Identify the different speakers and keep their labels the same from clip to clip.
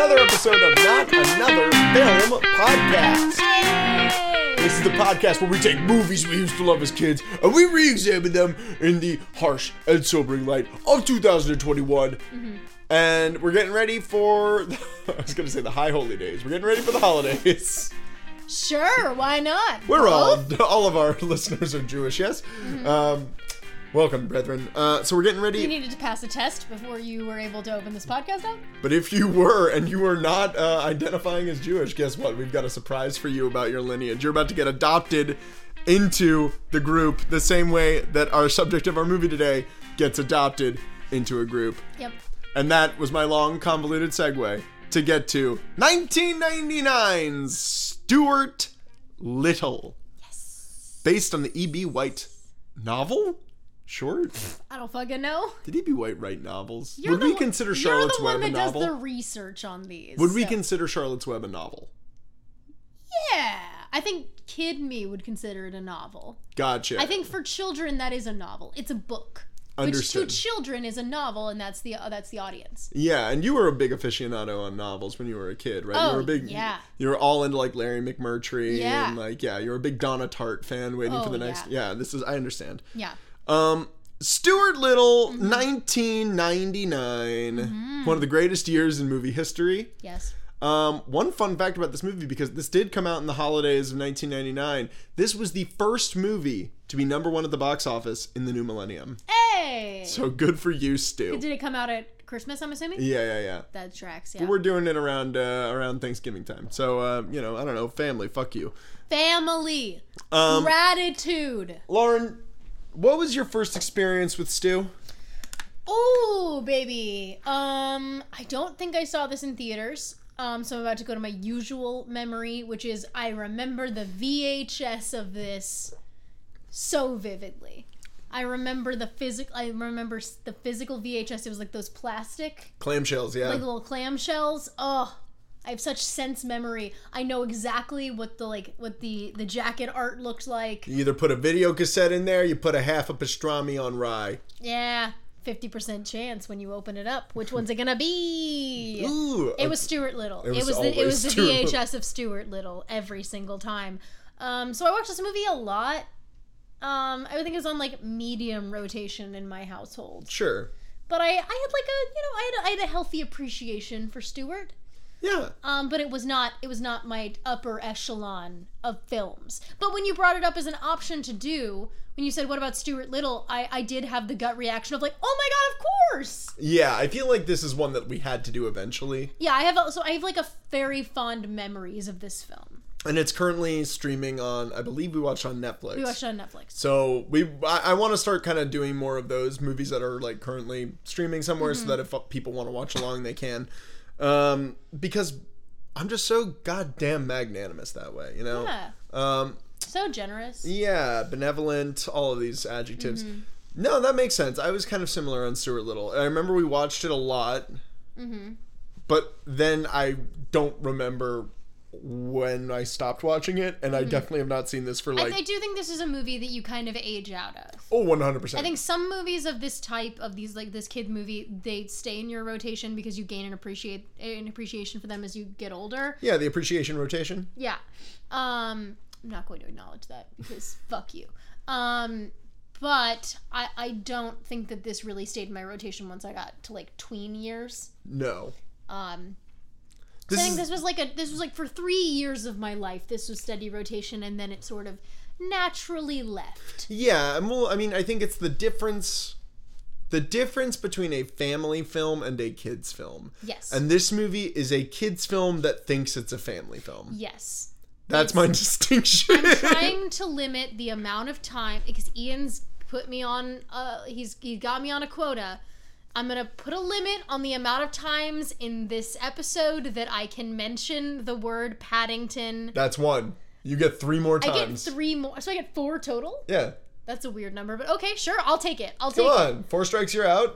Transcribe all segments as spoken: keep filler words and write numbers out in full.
Speaker 1: another episode of Not Another Film Podcast.
Speaker 2: Yay!
Speaker 1: This is the podcast where we take movies we used to love as kids and we re-examine them in the harsh and sobering light of two thousand twenty-one. Mm-hmm. And we're getting ready for, I was going to say the high holy days. We're getting ready for the holidays.
Speaker 2: Sure, why not?
Speaker 1: We're all,
Speaker 2: Both?
Speaker 1: all of our listeners are Jewish, yes? Mm-hmm. Um, welcome, brethren. Uh, so we're getting ready.
Speaker 2: You needed to pass a test before you were able to open this podcast up?
Speaker 1: But if you were, and you were not uh, identifying as Jewish, guess what? We've got a surprise for you about your lineage. You're about to get adopted into the group the same way that our subject of our movie today gets adopted into a group.
Speaker 2: Yep.
Speaker 1: And that was my long, convoluted segue to get to nineteen ninety-nine's Stuart Little.
Speaker 2: Yes.
Speaker 1: Based on the E B. White novel? Short?
Speaker 2: I don't fucking know.
Speaker 1: Did E B. White write novels?
Speaker 2: You're
Speaker 1: Would
Speaker 2: the
Speaker 1: we
Speaker 2: one-
Speaker 1: consider Charlotte's
Speaker 2: You're the
Speaker 1: Web
Speaker 2: one
Speaker 1: a
Speaker 2: that
Speaker 1: novel?
Speaker 2: does the research on these.
Speaker 1: Would we
Speaker 2: so-
Speaker 1: consider Charlotte's Web a novel?
Speaker 2: Yeah. I think kid me would consider it a novel.
Speaker 1: Gotcha.
Speaker 2: I think for children that is a novel. It's a book.
Speaker 1: Understood.
Speaker 2: Which to children is a novel, and that's the uh, that's the audience.
Speaker 1: Yeah, and you were a big aficionado on novels when you were a kid, right? you
Speaker 2: Oh,
Speaker 1: were a big,
Speaker 2: yeah.
Speaker 1: You were all into like Larry McMurtry
Speaker 2: Yeah.
Speaker 1: and like yeah, you were a big Donna Tartt fan, waiting
Speaker 2: Oh,
Speaker 1: for the next.
Speaker 2: yeah.
Speaker 1: Yeah, this is I understand.
Speaker 2: Yeah.
Speaker 1: Um, Stuart Little,
Speaker 2: Mm-hmm.
Speaker 1: nineteen ninety-nine,
Speaker 2: Mm-hmm.
Speaker 1: one of the greatest years in movie history.
Speaker 2: Yes.
Speaker 1: Um, one fun fact about this movie, because this did come out in the holidays of nineteen ninety-nine, this was the first movie to be number one at the box office in the new millennium.
Speaker 2: Hey.
Speaker 1: So good for you, Stu.
Speaker 2: Did it come out at Christmas? I'm assuming.
Speaker 1: Yeah, yeah, yeah.
Speaker 2: That tracks. Yeah.
Speaker 1: But we're doing it around uh, around Thanksgiving time. So, uh, you know, I don't know, family, fuck you.
Speaker 2: Family.
Speaker 1: Um,
Speaker 2: Gratitude.
Speaker 1: Lauren, what was your first experience with Stu?
Speaker 2: Oh, baby. Um, I don't think I saw this in theaters. Um, so I'm about to go to my usual memory, which is I remember the V H S of this so vividly. I remember the physical. I remember s- the physical V H S. It was like those plastic,
Speaker 1: Clamshells, yeah.
Speaker 2: like little clamshells. Oh, I have such sense memory. I know exactly what the like what the the jacket art looked like.
Speaker 1: You either put a video cassette in there, you put a half a pastrami on rye.
Speaker 2: Yeah. fifty percent chance when you open it up. Which one's it gonna be?
Speaker 1: Ooh.
Speaker 2: It was Stuart Little.
Speaker 1: It
Speaker 2: It
Speaker 1: was
Speaker 2: was, the, it
Speaker 1: always
Speaker 2: was the
Speaker 1: Stuart
Speaker 2: V H S of Stuart Little every single time. Um, so I watched this movie a lot. Um, I think it was on like medium rotation in my household.
Speaker 1: Sure.
Speaker 2: But I, I had like a, you know, I had, a, I had a healthy appreciation for Stuart.
Speaker 1: Yeah.
Speaker 2: Um, but it was not, it was not my upper echelon of films. But when you brought it up as an option to do, when you said, what about Stuart Little? I, I did have the gut reaction of like, oh my God, of course.
Speaker 1: Yeah, I feel like this is one that we had to do eventually.
Speaker 2: Yeah, I have, a- so I have like a very fond memories of this film.
Speaker 1: And it's currently streaming on, I believe we watched on Netflix.
Speaker 2: We watched it on Netflix.
Speaker 1: So we, I, I want to start kind of doing more of those movies that are like currently streaming somewhere,
Speaker 2: Mm-hmm.
Speaker 1: so that if people want to watch along, they can. Um, because I'm just so goddamn magnanimous that way, you know?
Speaker 2: Yeah.
Speaker 1: Um,
Speaker 2: So generous.
Speaker 1: yeah, benevolent, all of these adjectives.
Speaker 2: Mm-hmm.
Speaker 1: No, that makes sense. I was kind of similar on Stuart Little. I remember we watched it a lot,
Speaker 2: Mm-hmm.
Speaker 1: but then I don't remember when I stopped watching it, and I definitely have not seen this for like
Speaker 2: I, I do think this is a movie that you kind of age out of.
Speaker 1: oh one hundred percent.
Speaker 2: I think some movies of this type, of these like this kid movie, they stay in your rotation because you gain an appreciate an appreciation for them as you get older.
Speaker 1: Yeah, the appreciation rotation.
Speaker 2: Yeah. Um, I'm not going to acknowledge that because fuck you. Um, but I I don't think that this really stayed in my rotation once I got to like tween years.
Speaker 1: No.
Speaker 2: Um.
Speaker 1: This
Speaker 2: I think
Speaker 1: is,
Speaker 2: this was like a this was like for three years of my life. This was steady rotation, and then it sort of naturally left.
Speaker 1: yeah, and well, I mean, I think it's the difference, the difference between a family film and a kids film.
Speaker 2: Yes.
Speaker 1: And this movie is a kids film that thinks it's a family film.
Speaker 2: Yes.
Speaker 1: That's
Speaker 2: It's-
Speaker 1: my distinction.
Speaker 2: I'm trying to limit the amount of time because Ian's put me on. Uh, he's he got me on a quota. I'm gonna put a limit on the amount of times in this episode that I can mention the word Paddington.
Speaker 1: That's one. You get three more
Speaker 2: I get
Speaker 1: times.
Speaker 2: three more, so I get four total.
Speaker 1: Yeah.
Speaker 2: That's a weird number, but okay, sure, I'll take it. I'll
Speaker 1: Come
Speaker 2: take it.
Speaker 1: on. Four strikes, you're out.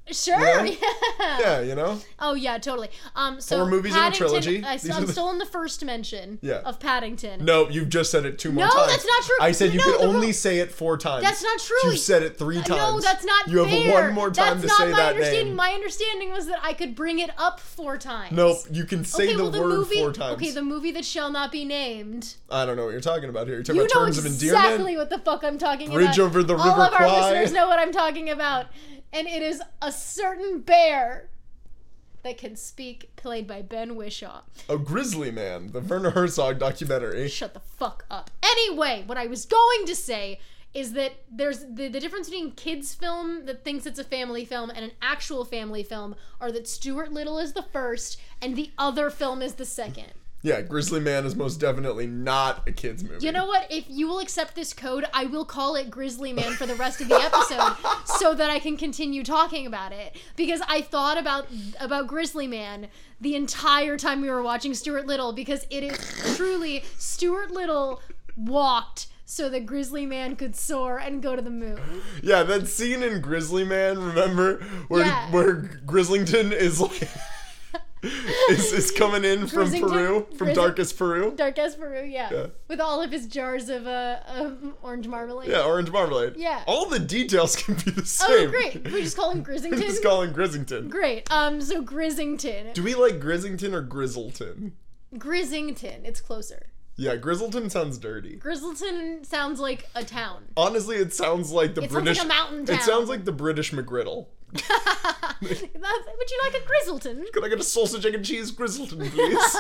Speaker 2: Sure.
Speaker 1: You know?
Speaker 2: Yeah.
Speaker 1: Yeah, you know?
Speaker 2: Oh yeah, totally. Um, so
Speaker 1: Four movies in a
Speaker 2: Paddington,
Speaker 1: trilogy.
Speaker 2: I,
Speaker 1: These
Speaker 2: I'm
Speaker 1: are the-
Speaker 2: still in the first mention
Speaker 1: Yeah.
Speaker 2: of Paddington.
Speaker 1: No, you've just said it two more
Speaker 2: No,
Speaker 1: times.
Speaker 2: that's not true.
Speaker 1: I said you
Speaker 2: No,
Speaker 1: could
Speaker 2: the
Speaker 1: only
Speaker 2: ru-
Speaker 1: say it four times.
Speaker 2: That's not true.
Speaker 1: You've said it three times.
Speaker 2: No, that's not
Speaker 1: You
Speaker 2: fair.
Speaker 1: have one more time
Speaker 2: that's
Speaker 1: to say
Speaker 2: not my
Speaker 1: that
Speaker 2: understanding.
Speaker 1: name.
Speaker 2: My understanding was that I could bring it up four times.
Speaker 1: Nope, you can say
Speaker 2: okay,
Speaker 1: the
Speaker 2: well, the
Speaker 1: word
Speaker 2: movie,
Speaker 1: four times.
Speaker 2: Okay, the movie that shall not be named.
Speaker 1: I don't know what you're talking about here. You're talking
Speaker 2: You
Speaker 1: about
Speaker 2: know
Speaker 1: terms of endearment?
Speaker 2: exactly what the fuck I'm talking
Speaker 1: Bridge
Speaker 2: about.
Speaker 1: over the
Speaker 2: All
Speaker 1: River
Speaker 2: of our
Speaker 1: Kwai.
Speaker 2: listeners know what I'm talking about. And it is a certain bear that can speak, played by Ben Whishaw.
Speaker 1: A Grizzly Man, the Werner Herzog documentary.
Speaker 2: Shut the fuck up. Anyway, what I was going to say is that there's the, the difference between kids film that thinks it's a family film and an actual family film are that Stuart Little is the first and the other film is the second.
Speaker 1: Yeah, Grizzly Man is most definitely not a kid's movie.
Speaker 2: You know what? If you will accept this code, I will call it Grizzly Man for the rest of the episode so that I can continue talking about it. Because I thought about about Grizzly Man the entire time we were watching Stuart Little because it is truly Stuart Little walked so that Grizzly Man could soar and go to the moon.
Speaker 1: Yeah, that scene in Grizzly Man, remember? Where
Speaker 2: Yeah.
Speaker 1: where Grizzlington is like is, is coming in from
Speaker 2: Grizzington-
Speaker 1: Peru, from
Speaker 2: Grizz-
Speaker 1: darkest Peru.
Speaker 2: Dark as Peru, yeah.
Speaker 1: Yeah.
Speaker 2: With all of his jars of uh, of orange marmalade.
Speaker 1: Yeah, orange marmalade.
Speaker 2: Yeah.
Speaker 1: All the details can be the
Speaker 2: Oh,
Speaker 1: same.
Speaker 2: great. We just call him
Speaker 1: We
Speaker 2: Grizzington?
Speaker 1: just call him Grizzington.
Speaker 2: Great. Um, so Grizzington.
Speaker 1: Do we like Grizzington or Grizzleton?
Speaker 2: Grizzington. It's closer.
Speaker 1: Yeah, Grizzleton sounds dirty.
Speaker 2: Grizzleton sounds like a town.
Speaker 1: Honestly, it sounds like the
Speaker 2: It sounds
Speaker 1: British.
Speaker 2: like a mountain town.
Speaker 1: It sounds like the British McGriddle.
Speaker 2: That's, would you like a Grizzleton?
Speaker 1: Could I get a sausage, egg, and cheese Grizzleton, please?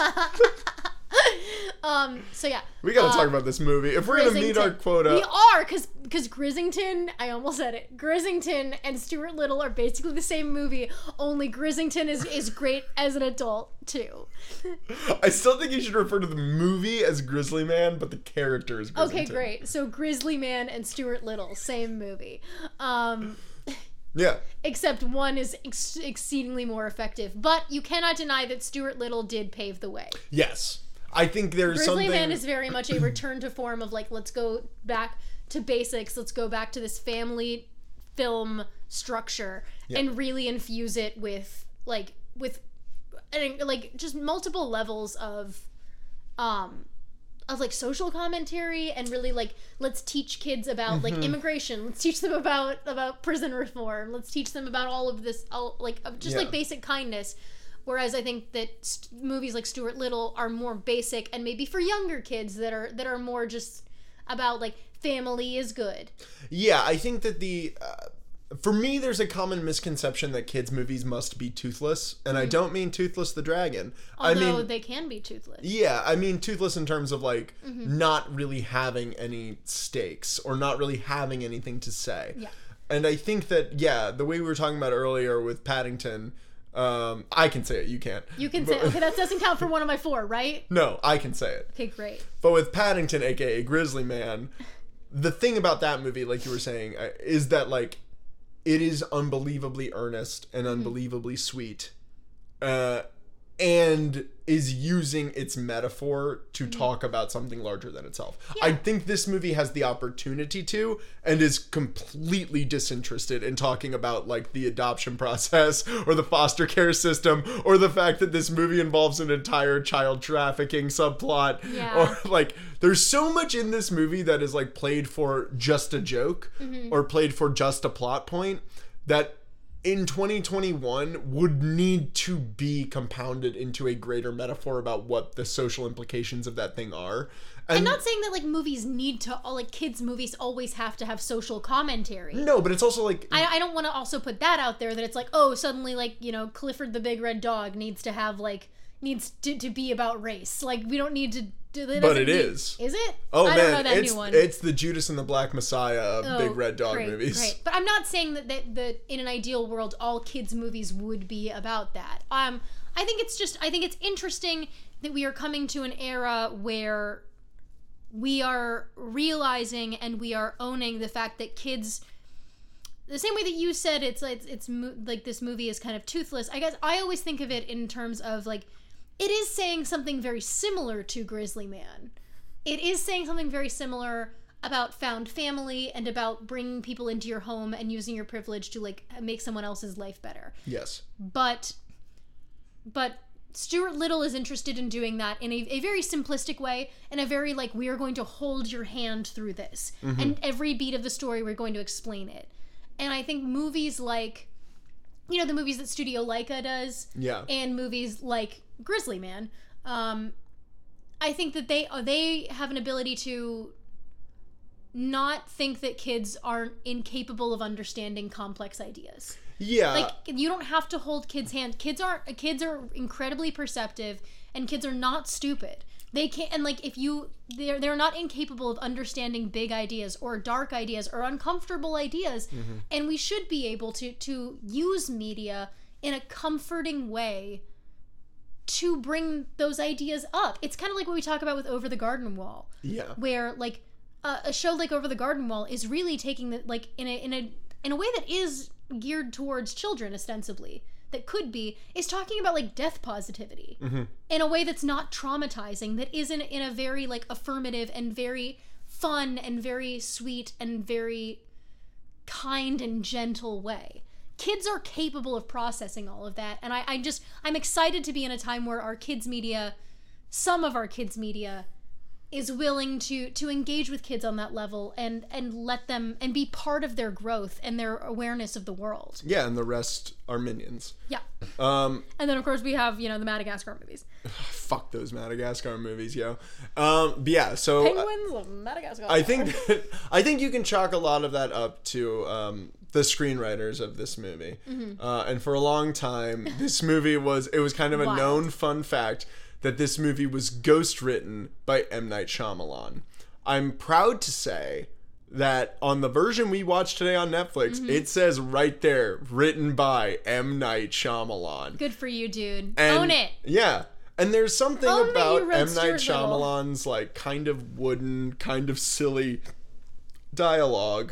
Speaker 2: Um, so yeah.
Speaker 1: We gotta
Speaker 2: uh,
Speaker 1: talk about this movie. If we're gonna meet our
Speaker 2: Grizzington.
Speaker 1: quota.
Speaker 2: We are, because because Grizzington, I almost said it, Grizzington and Stuart Little are basically the same movie, only Grizzington is, is great as an adult, too.
Speaker 1: I still think you should refer to the movie as Grizzly Man, but the character is Grizzlington.
Speaker 2: Okay, great. So Grizzly Man and Stuart Little, same movie. Um...
Speaker 1: Yeah.
Speaker 2: Except one is ex- exceedingly more effective. But you cannot deny that Stuart Little did pave the way.
Speaker 1: Yes. I think there's
Speaker 2: Grizzly
Speaker 1: something.
Speaker 2: Man is very much a return to form of like, let's go back to basics. Let's go back to this family film structure
Speaker 1: Yeah.
Speaker 2: and really infuse it with like with and, like just multiple levels of um of like social commentary and really like let's teach kids about like immigration, let's teach them about about prison reform, let's teach them about all of this all like uh, just
Speaker 1: Yeah.
Speaker 2: like basic kindness. Whereas I think that st- movies like Stuart Little are more basic and maybe for younger kids that are that are more just about like family is good.
Speaker 1: Yeah, I think that the. Uh, for me, there's a common misconception that kids' movies must be toothless, and I don't mean Toothless the Dragon.
Speaker 2: Although
Speaker 1: I mean,
Speaker 2: they can be toothless.
Speaker 1: yeah, I mean toothless in terms of like
Speaker 2: Mm-hmm.
Speaker 1: not really having any stakes or not really having anything to say.
Speaker 2: Yeah.
Speaker 1: And I think that yeah, the way we were talking about earlier with Paddington, um, I can say it, you can't.
Speaker 2: You can
Speaker 1: But-
Speaker 2: say okay, that doesn't count for one of my four, right?
Speaker 1: No, I can say it.
Speaker 2: Okay, great.
Speaker 1: But with Paddington, aka Grizzly Man, the thing about that movie, like you were saying, uh, is that like it is unbelievably earnest and unbelievably sweet, uh, and is using its metaphor to talk about something larger than itself. I think this movie has the opportunity to, and is completely disinterested in talking about like the adoption process or the foster care system or the fact that this movie involves an entire child trafficking subplot.
Speaker 2: Yeah.
Speaker 1: Or like there's so much in this movie that is like played for just a joke or played for just a plot point that in twenty twenty-one would need to be compounded into a greater metaphor about what the social implications of that thing are. And
Speaker 2: I'm not saying that like movies need to all like kids movies always have to have social commentary.
Speaker 1: no, but it's also like
Speaker 2: I, I don't want to also put that out there that it's like, oh, suddenly like, you know, Clifford the Big Red Dog needs to have like needs to, to be about race. Like we don't need to do that.
Speaker 1: But it is.
Speaker 2: Is it?
Speaker 1: oh
Speaker 2: I
Speaker 1: man,
Speaker 2: don't know that
Speaker 1: it's
Speaker 2: new one.
Speaker 1: it's the Judas and the Black Messiah of
Speaker 2: Oh,
Speaker 1: Big Red Dog
Speaker 2: great,
Speaker 1: movies.
Speaker 2: Great. But I'm not saying that, that that in an ideal world all kids movies would be about that. Um I think it's just I think it's interesting that we are coming to an era where we are realizing and we are owning the fact that kids the same way that you said it's like it's, it's mo- like this movie is kind of toothless. I guess I always think of it in terms of like it is saying something very similar to Grizzly Man. It is saying something very similar about found family and about bringing people into your home and using your privilege to like make someone else's life better.
Speaker 1: Yes.
Speaker 2: But, but Stuart Little is interested in doing that in a, a very simplistic way, in a very like, we are going to hold your hand through this. Mm-hmm. And every beat of the story, we're going to explain it. And I think movies like, you know, the movies that Studio Laika does.
Speaker 1: Yeah.
Speaker 2: And movies like Grizzly Man, um, I think that they they have an ability to not think that kids aren't incapable of understanding complex ideas.
Speaker 1: Yeah.
Speaker 2: Like, you don't have to hold kids' hand. Kids aren't kids are incredibly perceptive, and kids are not stupid. They can't, and like if you they're they're not incapable of understanding big ideas or dark ideas or uncomfortable ideas. Mm-hmm. And we should be able to to use media in a comforting way to bring those ideas up. It's kind of like what we talk about with Over the Garden Wall.
Speaker 1: Yeah.
Speaker 2: Where like Uh, a show like Over the Garden Wall is really taking the like in a in a in a way that is geared towards children ostensibly, that could be, is talking about like death positivity mm-hmm. in a way that's not traumatizing, that is in, in a very like affirmative and very fun and very sweet and very kind and gentle way. Kids are capable of processing all of that, and I, I just I'm excited to be in a time where our kids media, some of our kids media is willing to to engage with kids on that level and and let them and be part of their growth and their awareness of the world.
Speaker 1: Yeah, and the rest are minions.
Speaker 2: Yeah.
Speaker 1: Um
Speaker 2: and then of course we have, you know, the Madagascar movies.
Speaker 1: Fuck those Madagascar movies, yo. Um but yeah, so
Speaker 2: Penguins of Madagascar.
Speaker 1: I think that, I think you can chalk a lot of that up to um the screenwriters of this movie. Mm-hmm. Uh and for a long time this movie was it was kind of a
Speaker 2: Wild.
Speaker 1: known fun fact that this movie was ghost written by M. Night Shyamalan. I'm proud to say that on the version we watched today on Netflix, mm-hmm. it says right there, written by M. Night Shyamalan.
Speaker 2: Good for you, dude.
Speaker 1: And,
Speaker 2: Own it.
Speaker 1: Yeah. And there's something
Speaker 2: Own
Speaker 1: about M. Night
Speaker 2: Stuart
Speaker 1: Shyamalan's like kind of wooden, kind of silly dialogue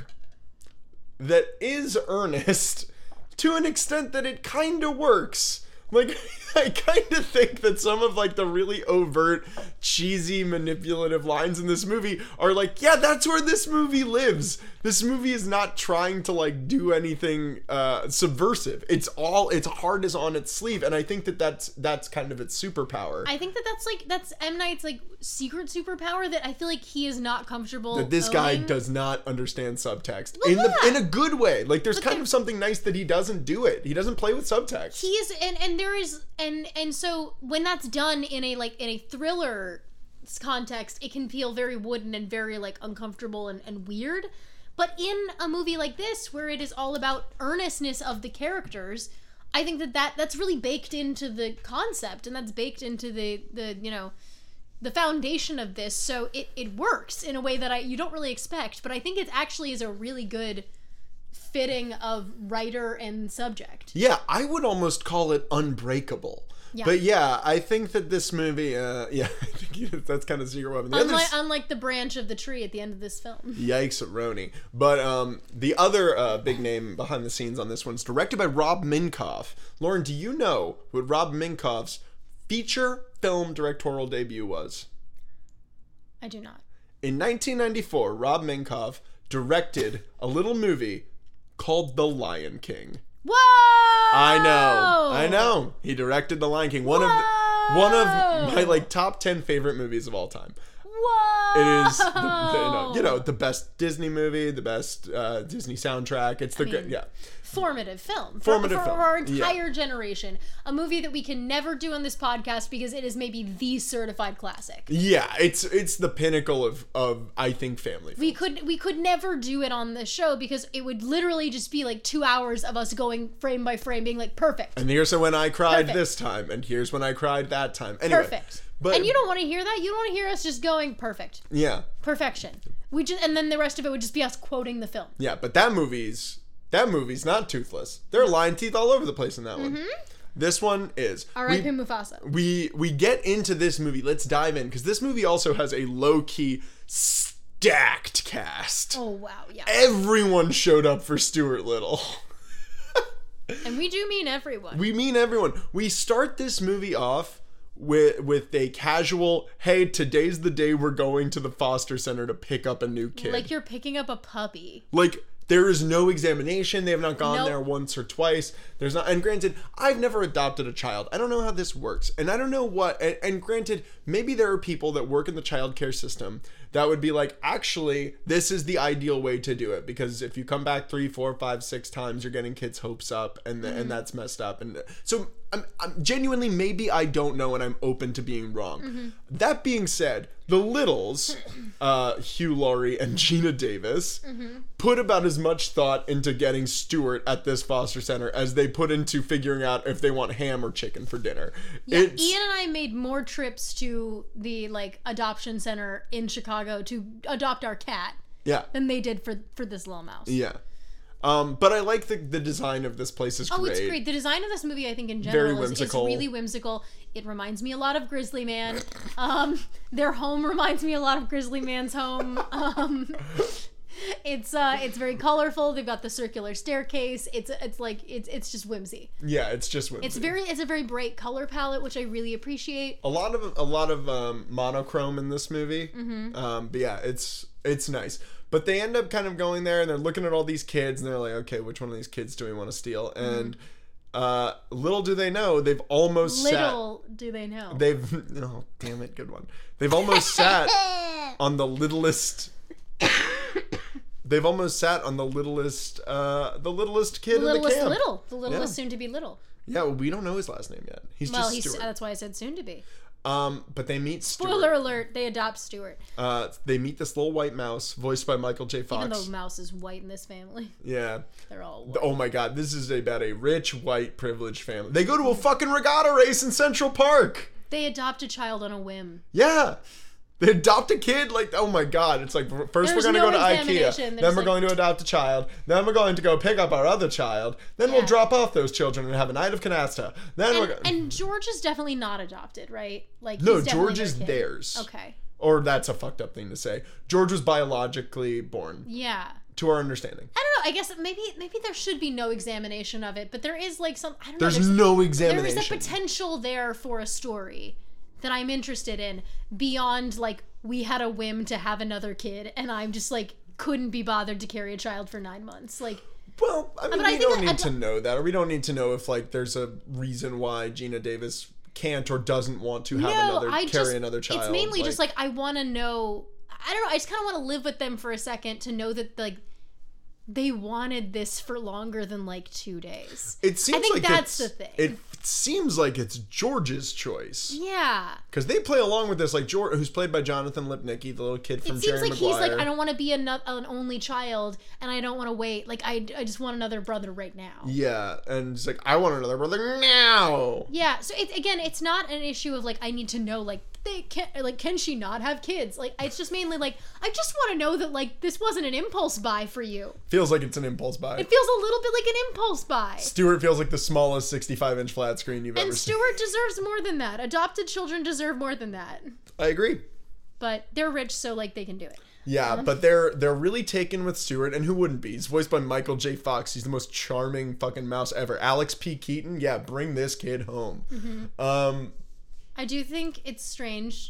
Speaker 1: that is earnest to an extent that it kind of works. Like, I kind of think that some of, like, the really overt, cheesy, manipulative lines in this movie are like, yeah, that's where this movie lives. This movie is not trying to, like, do anything uh, subversive. It's all, its heart is on its sleeve, and I think that that's, that's kind of its superpower.
Speaker 2: I think that that's, like, that's M. Night's, like, secret superpower that I feel like he is not comfortable
Speaker 1: That this
Speaker 2: owning.
Speaker 1: guy does not understand subtext.
Speaker 2: Well,
Speaker 1: in the
Speaker 2: yeah.
Speaker 1: in a good way. Like, there's
Speaker 2: But
Speaker 1: kind
Speaker 2: there-
Speaker 1: of something nice that he doesn't do it. He doesn't play with subtext.
Speaker 2: He is, and, and there is, and and so when that's done in a like in a thriller context, it can feel very wooden and very like uncomfortable and, and weird. But in a movie like this, where it is all about earnestness of the characters, I think that, that that's really baked into the concept, and that's baked into the the you know the foundation of this. So it it works in a way that I you don't really expect. But I think it actually is a really good fitting of writer and subject.
Speaker 1: Yeah, I would almost call it unbreakable.
Speaker 2: Yeah.
Speaker 1: But yeah, I think that this movie, uh, yeah, I think that's kind of secret weapon. The
Speaker 2: Unlike,
Speaker 1: other,
Speaker 2: unlike the branch of the tree at the end of this film.
Speaker 1: yikes, Roni. But um, the other uh, big name behind the scenes on this one is directed by Rob Minkoff. Lauren, do you know what Rob Minkoff's feature film directorial debut was?
Speaker 2: I do not.
Speaker 1: In nineteen ninety-four, Rob Minkoff directed a little movie called The Lion King.
Speaker 2: Whoa!
Speaker 1: I know, I know. He directed The Lion King, one
Speaker 2: Whoa!
Speaker 1: of the, one of my like top ten favorite movies of all time.
Speaker 2: Whoa!
Speaker 1: It is, the, the, you, know, you know, the best Disney movie, the best uh, Disney soundtrack. It's the
Speaker 2: I mean,
Speaker 1: good, yeah.
Speaker 2: Formative film.
Speaker 1: Formative
Speaker 2: for,
Speaker 1: film.
Speaker 2: For our entire
Speaker 1: Yeah.
Speaker 2: generation. A movie that we can never do on this podcast because it is maybe the certified classic.
Speaker 1: Yeah, it's it's the pinnacle of, of I think, family films.
Speaker 2: We could we could never do it on the show because it would literally just be like two hours of us going frame by frame, being like, perfect.
Speaker 1: And here's when I cried
Speaker 2: Perfect.
Speaker 1: this time, and here's when I cried that time. Anyway,
Speaker 2: Perfect.
Speaker 1: But,
Speaker 2: and you don't want to hear that. You don't want to hear us just going perfect.
Speaker 1: Yeah.
Speaker 2: Perfection. We just and then the rest of it would just be us quoting the film.
Speaker 1: Yeah, but that movie's that movie's not toothless. There are lion teeth all over the place in that one.
Speaker 2: Mm-hmm.
Speaker 1: This one is.
Speaker 2: R I P Mufasa.
Speaker 1: We we get into this movie. Let's dive in because this movie also has a low key stacked cast.
Speaker 2: Oh wow, yeah.
Speaker 1: Everyone showed up for Stuart Little.
Speaker 2: And we do mean everyone.
Speaker 1: We mean everyone. We start this movie off with with a casual, hey, today's the day we're going to the foster center to pick up a new kid.
Speaker 2: Like you're picking up a puppy.
Speaker 1: Like, there is no examination. They have not gone
Speaker 2: Nope.
Speaker 1: there once or twice. There's not, and granted, I've never adopted a child. I don't know how this works. And I don't know what, and, and granted, maybe there are people that work in the child care system that would be like, actually, this is the ideal way to do it. Because if you come back three, four, five, six times, you're getting kids' hopes up, and the, mm-hmm. and that's messed up. And so, I'm, I'm genuinely, maybe I don't know, and I'm open to being wrong. Mm-hmm. That being said, the Littles, uh, Hugh Laurie and Gina Davis, mm-hmm. put about as much thought into getting Stuart at this foster center as they put into figuring out if they want ham or chicken for dinner.
Speaker 2: Yeah,
Speaker 1: it's,
Speaker 2: Ian and I made more trips to the like adoption center in Chicago to adopt our cat
Speaker 1: yeah.
Speaker 2: than they did for for this little mouse.
Speaker 1: Yeah. Um, but I like the the design of this place is great.
Speaker 2: Oh, it's great. The design of this movie, I think, in general,
Speaker 1: Very whimsical.
Speaker 2: Is, is really whimsical. It reminds me a lot of Grizzly Man. Um, their home reminds me a lot of Grizzly Man's home. Um, it's uh, it's very colorful. They've got the circular staircase. It's it's like it's it's just whimsy.
Speaker 1: Yeah, it's just whimsy.
Speaker 2: It's very it's a very bright color palette, which I really appreciate.
Speaker 1: A lot of a lot of um, monochrome in this movie.
Speaker 2: Mm-hmm.
Speaker 1: Um, but yeah, it's it's nice. But they end up kind of going there and they're looking at all these kids and they're like, okay, which one of these kids do we want to steal? And mm-hmm. uh, little do they know, they've almost
Speaker 2: little
Speaker 1: sat...
Speaker 2: do they know.
Speaker 1: They've... Oh, damn it. Good one. They've almost sat on the littlest... They've almost sat on the littlest, uh, the littlest kid
Speaker 2: the
Speaker 1: in the
Speaker 2: littlest
Speaker 1: camp.
Speaker 2: little. The littlest
Speaker 1: Yeah.
Speaker 2: soon to be little.
Speaker 1: Yeah, well, we don't know his last name yet. He's
Speaker 2: well,
Speaker 1: just
Speaker 2: he's,
Speaker 1: Stuart.
Speaker 2: that's why I said soon to be.
Speaker 1: Um, but they meet Stuart.
Speaker 2: Spoiler alert, they adopt Stuart.
Speaker 1: Uh, they meet this little white mouse, voiced by Michael J. Fox.
Speaker 2: Even though Mouse is white in this family.
Speaker 1: Yeah.
Speaker 2: They're all white.
Speaker 1: Oh my god, this is about a rich, white, privileged family. They go to a fucking regatta race in Central Park!
Speaker 2: They adopt a child on a whim.
Speaker 1: Yeah! They adopt a kid, like, oh my god. It's like, first
Speaker 2: There's
Speaker 1: we're going to
Speaker 2: no
Speaker 1: go to IKEA,
Speaker 2: examination.
Speaker 1: then
Speaker 2: There's
Speaker 1: we're
Speaker 2: like-
Speaker 1: going to adopt a child, then we're going to go pick up our other child, then we'll
Speaker 2: Yeah.
Speaker 1: drop off those children and have a night of canasta. Then we're
Speaker 2: And,
Speaker 1: go-
Speaker 2: and George is definitely not adopted, right? Like
Speaker 1: No,
Speaker 2: he's definitely
Speaker 1: George
Speaker 2: their
Speaker 1: is
Speaker 2: kid.
Speaker 1: theirs.
Speaker 2: Okay.
Speaker 1: Or that's a fucked up thing to say. George was biologically born,
Speaker 2: Yeah.
Speaker 1: to our understanding.
Speaker 2: I don't know. I guess maybe maybe there should be no examination of it, but there is like some. I don't
Speaker 1: There's
Speaker 2: know. There's
Speaker 1: no
Speaker 2: There
Speaker 1: examination.
Speaker 2: is a potential there for a story that I'm interested in beyond like we had a whim to have another kid and I'm just like couldn't be bothered to carry a child for nine months. Like,
Speaker 1: Well, I mean,
Speaker 2: But I
Speaker 1: we
Speaker 2: think
Speaker 1: don't
Speaker 2: that-
Speaker 1: need to know that, or we don't need to know if like there's a reason why Gina Davis can't or doesn't want to have
Speaker 2: no,
Speaker 1: another
Speaker 2: I
Speaker 1: carry
Speaker 2: just,
Speaker 1: another child.
Speaker 2: It's mainly just like I want to know. I don't know. I just kind of want to live with them for a second to know that like they wanted this for longer than like two days.
Speaker 1: It seems
Speaker 2: I think
Speaker 1: like
Speaker 2: that's
Speaker 1: it's,
Speaker 2: the thing.
Speaker 1: It seems like it's George's choice.
Speaker 2: Yeah.
Speaker 1: Because they play along with this, like George, who's played by Jonathan Lipnicki, the little kid from
Speaker 2: It seems
Speaker 1: Jerry
Speaker 2: like
Speaker 1: Maguire.
Speaker 2: he's like, I don't want to be an, an only child, and I don't want to wait. Like, I, I just want another brother right now.
Speaker 1: Yeah, and he's like, I want another brother now.
Speaker 2: Yeah. So it, again, it's not an issue of like I need to know like they can like can she not have kids? Like it's just mainly like I just want to know that like this wasn't an impulse buy for you.
Speaker 1: Feels like it's an impulse buy.
Speaker 2: It feels a little bit like an impulse buy.
Speaker 1: Stuart feels like the smallest sixty-five inch flat screen you've
Speaker 2: And
Speaker 1: ever seen.
Speaker 2: Stuart deserves more than that. Adopted children deserve more than that.
Speaker 1: I agree.
Speaker 2: But they're rich, so like they can do it.
Speaker 1: Yeah, but they're they're really taken with Stuart, and who wouldn't be? He's voiced by Michael J. Fox. He's the most charming fucking mouse ever. Alex P. Keaton, yeah, bring this kid home.
Speaker 2: Mm-hmm.
Speaker 1: Um,
Speaker 2: I do think it's strange.